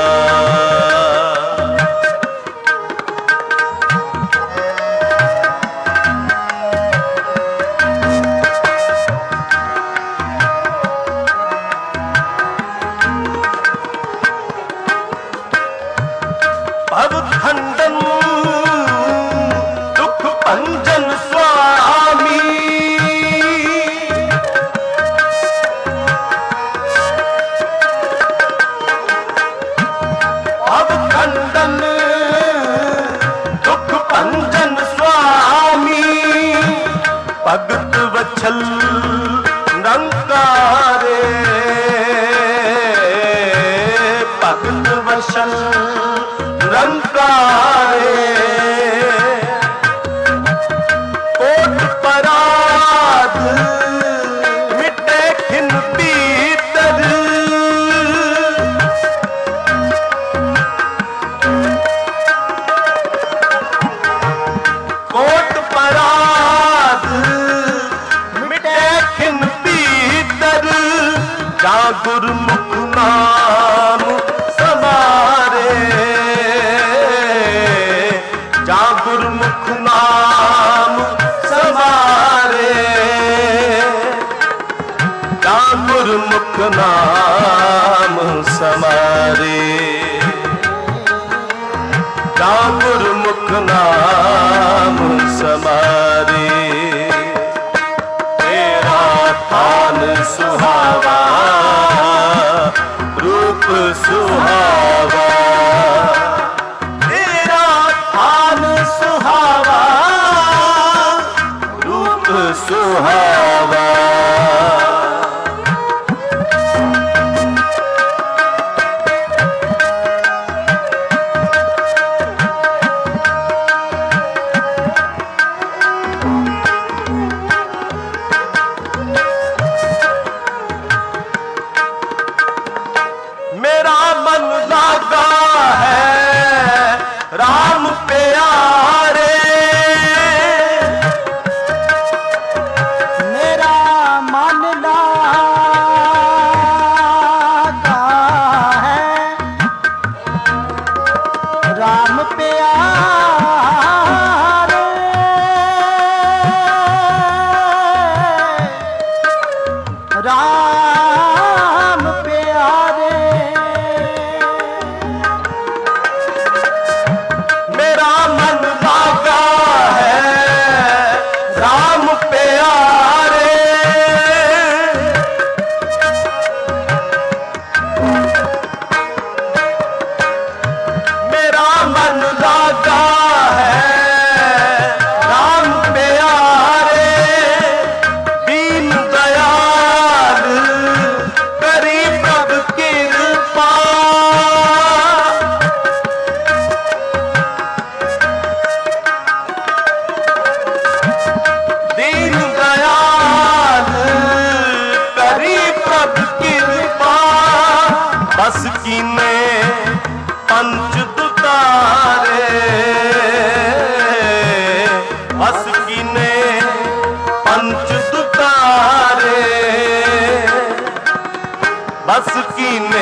भवखंडन दुख भंजन स्वामी, भवखंडन दुख भंजन स्वामी, भगत वत्सल निरंकारे, भगत वत्सल निरंकारे। कोट पराध मिटे खिन भीतर, कोट पराध मिटे खिन भीतर, जा गुरमुख नाम समारे, जा गुरमुख नाम समारे, जा गुरमुख नाम समारे, जा गुरमुख नाम समारे। तेरा थान सुहावा, रूप सुहावा, तेरा थान सुहावा, रूप सुहावा। मेरा मन लागा है राम प्यारे, मेरा मन लागा है राम प्यारे, राम प्यारे। मेरा मन लागा है राम प्यारे, मेरा मन लागा है राम प्यारे। दीन दयाल करी प्रभु कृपा, दीन दयाल करी प्रभु कृपा। बस कीने पंच दुतारे, बस कीने पंच दुतारे, बस कीने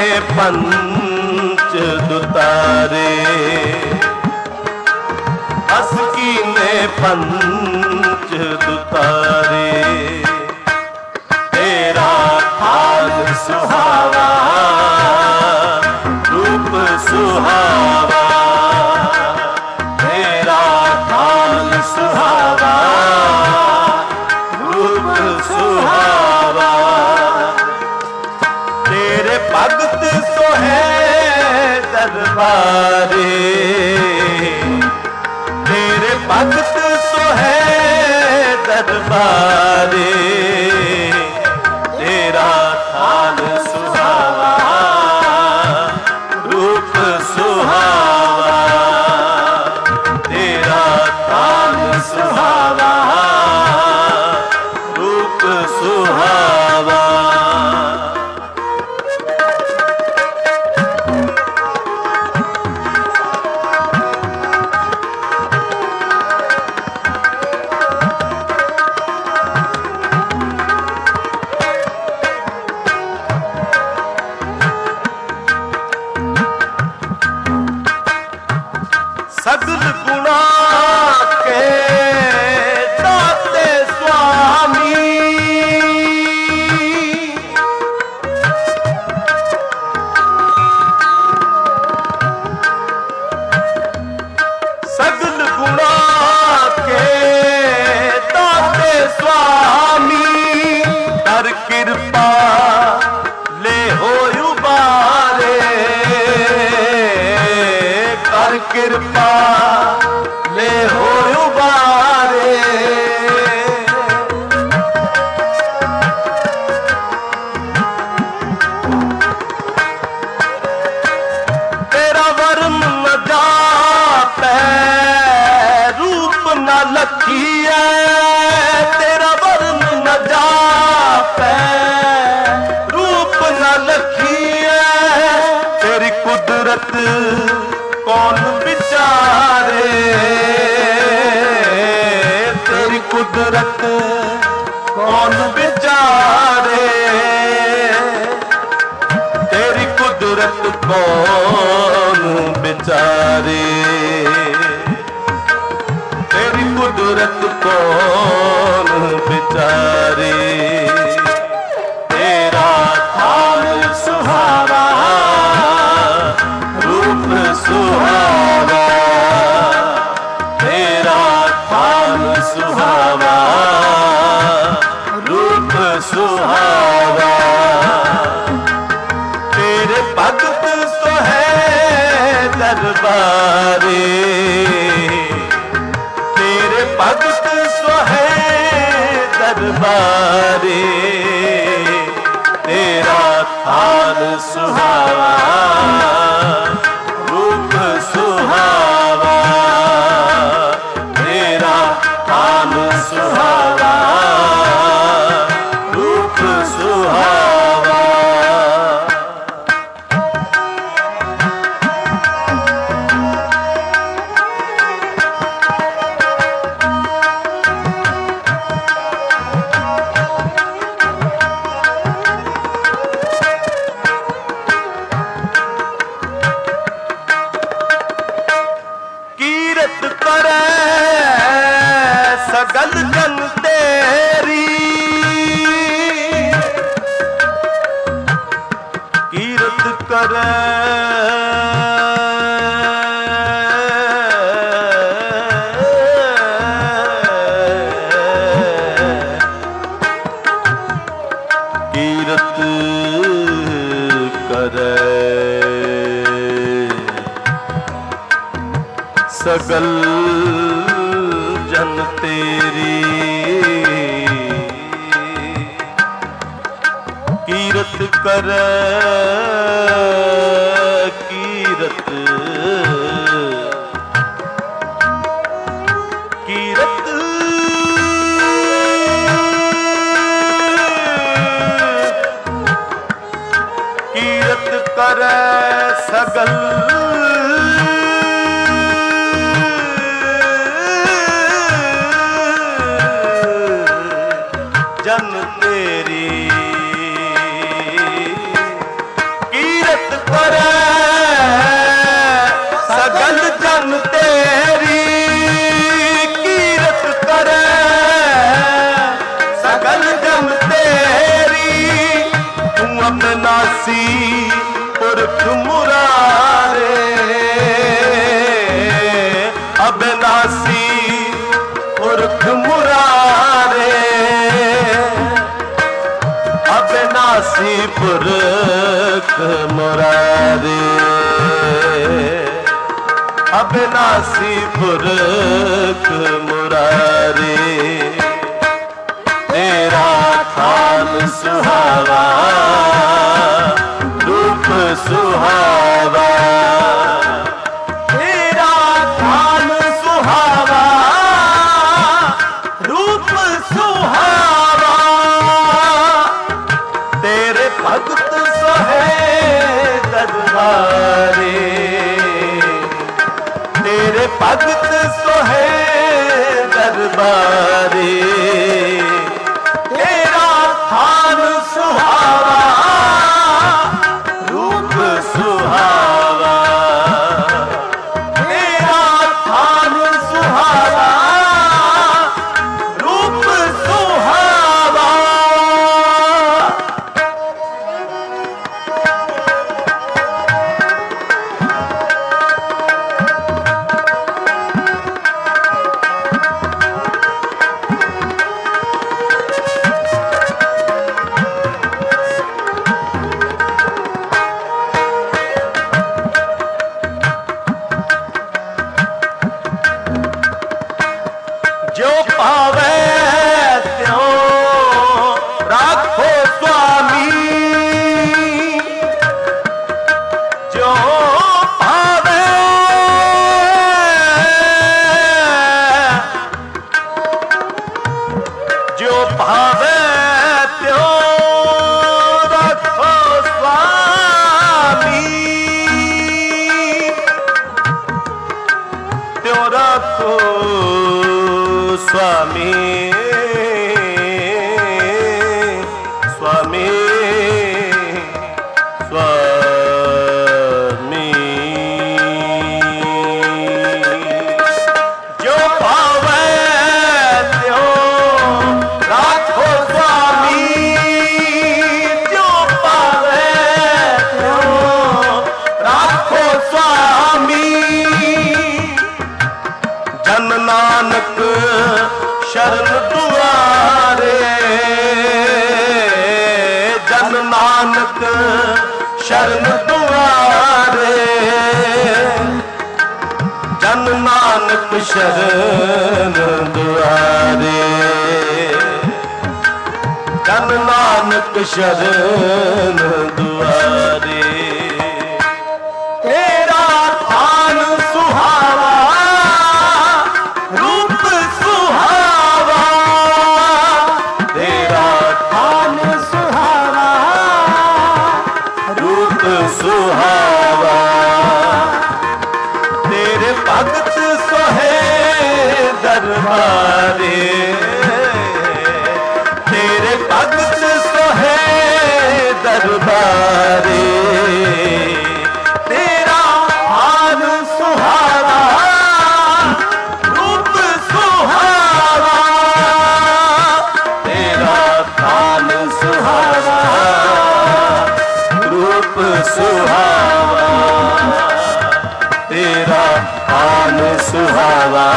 पंच दुतारे, बस की पंच दुतारे तेरा थान सुहावा रूप सुहावा तेरा थान सुहावा रूप सुहावा तेरे भगत सोहे दरबारे तेरे भगत सोहे दरबारे तेरा थान सुहावा रूप सुहावा तेरा थान सुहावा रूप सुहावा सगल गुणा के दाते स्वामी सगल गुणा के दाते स्वामी कर कृपा ले हो उबारे कर कृपा ले हो उबारे तेरा वर्म न जापै रूप न लखीए तेरा वर्म न जापै रूप न लखीए तेरी कुदरत कौन विचारे तेरी कुदरत कौन विचारे तेरी कुदरत कौन विचारे तेरी कुदरत कौन विचारे तेरा थान सुहावा रूप सुहावा तेरा थान सुहावा रूप सुहावा तेरे भगत सोहे दरबारे तेरे भगत सोहे दरबारे तेरा थान सुहावा रूप सुहावा तेरा थान सुहावा रूप सुहावा सगल जन तेरी कीरत करे कीरत करे सगल जन तेरी कीरत कर कीरत कीरत कीरत कर सगल जन तेरी कीरत करे सगल जन तेरी कीरत अविनाशी पुरख मुरारी, अविनाशी पुरख मुरारी। तेरा थान सुहावा, रूप सुहावा, तेरा थान सुहावा, रूप सुहावा। तेरे भगत सोहे दरबारे, तेरे भगत सोहे दरबारे। तेरा थान सुहावा, रूप सुहावा, तेरा थान सुहावा, रूप सुहावा। जो पावे त्यों राखो स्वामी, जो पावे जो पावे त्यों राखो स्वामी, त्यों राखो स्वामी, स्वामी, स्वामी। जो पावे त्यों राखो स्वामी, जो पावे त्यों राखो स्वामी। जन नानक शरण दुआरे, जन नानक शरण दुआरे, जन नानक शरण दुआरे, जन नानक शरण दुआरे। तेरा थान सुहावा, रूप सुहावा, तेरा थान सुहावा, रूप सुहावा। तेरे भगत सोहे दरबारे, तेरे भगत सोहे दरबारे। तेरा थान सुहावा, रूप सुहावा, तेरा थान सुहावा, रूप सुहावा, तेरा थान सुहावा,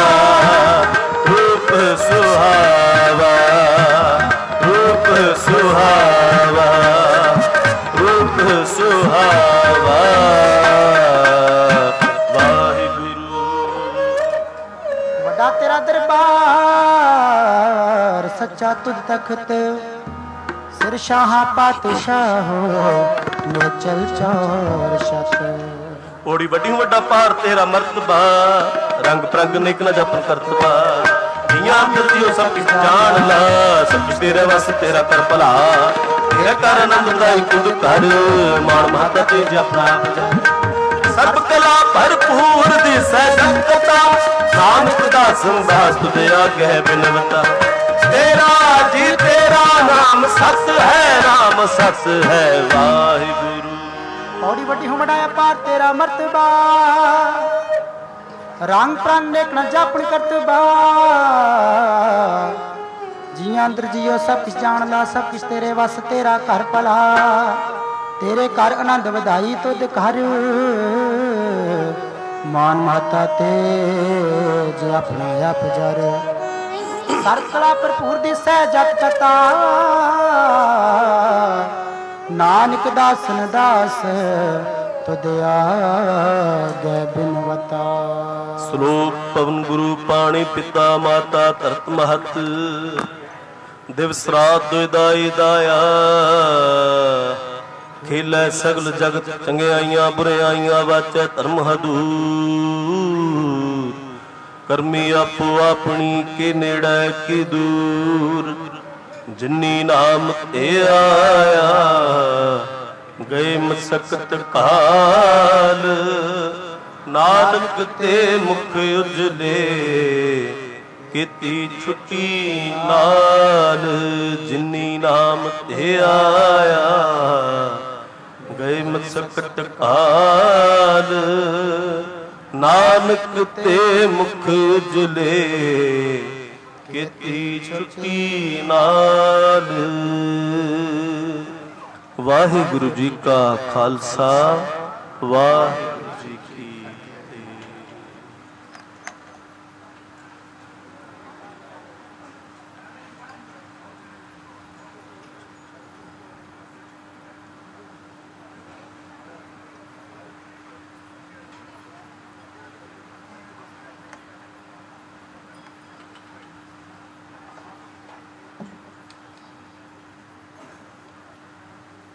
रूप सुहावा, रूप सुहावा, रूप सुहावा। वाहिगुरु। बड़ा तेरा दरबार, सच्चा तुझ तख्त, सिर शाह पातशाह में चल चौर शत। ओड़ी वड्डी वड्डा पार तेरा मर्तबा, रंग परंग नेक न जपन करतबा। जियां अंदर सब किस जान ला, सब कुछ तेरे वस तेरा कर भला। तेरा कर आनंद दाई खुद कर, मान माता तेज अपना आप जा। सर्ब कला भरपूर दिसै जगता, नानक दास दास तुझे आगे बिनवता। तेरा जी तेरा नाम सत है, नाम सत है वाहिगुरु। बड़ी वड्डी हो बड़ाया पार तेरा मर्तबा, रंग प्राण नेक न जापन करतबा। जियां अंदर जियो सब किस जान ला, सब किस तेरे वस तेरा घर भला। तेरे घर आनंद वधाई तुद घर, मान माता तेज अपना आप जर। ਸਰਕਲਾ ਭਰਪੂਰ ਦਿਸੈ ਜਤ ਜਤਾ ਨਾਨਕ ਦਾਸਨ ਦਾਸ ਤੁਧ ਆਗੈ ਬਿਨਵਤਾ। ਸ਼ਲੋਕ ਪਵਨ ਗੁਰੂ ਪਾਣੀ ਪਿਤਾ ਮਾਤਾ ਧਰਤ ਮਹਤ ਦਿਵਸ ਰਾਤ ਦੁਇਦਾਈ ਦਾਇਆ ਖੇਲੇ ਸਗਲ ਜਗਤ ਚੰਗਿਆਈਆਂ ਬੁਰਿਆਈਆਂ ਵਾਚੈ ਧਰਮ ਹਦੂਰ ਕਰਮੀ ਆਪੋ ਆਪਣੀ ਕੇ ਨੇੜੇ ਕੀ ਦੂਰ ਜਿਨੀ ਨਾਮ ਤੇ ਆਇਆ ਗਏ ਮਸਕਤ ਕਾਲ ਨਾਨਕ ਤੇ ਮੁਖ ਉਜਲੇ ਕੀਤੀ ਛੁੱਟੀ ਨਾਲ ਜਿਨੀ ਨਾਮ ਤੇ ਆਇਆ ਗਏ ਮਸਕਤ ਕਾਲ ਨਾਨਕ ਤੇ ਮੁਖ ਉਜਲੇ ਕੀਤੀ ਛੁੱਟੀ ਨਾਲ। ਵਾਹਿਗੁਰੂ ਜੀ ਕਾ ਖਾਲਸਾ ਵਾਹਿਗੁਰੂ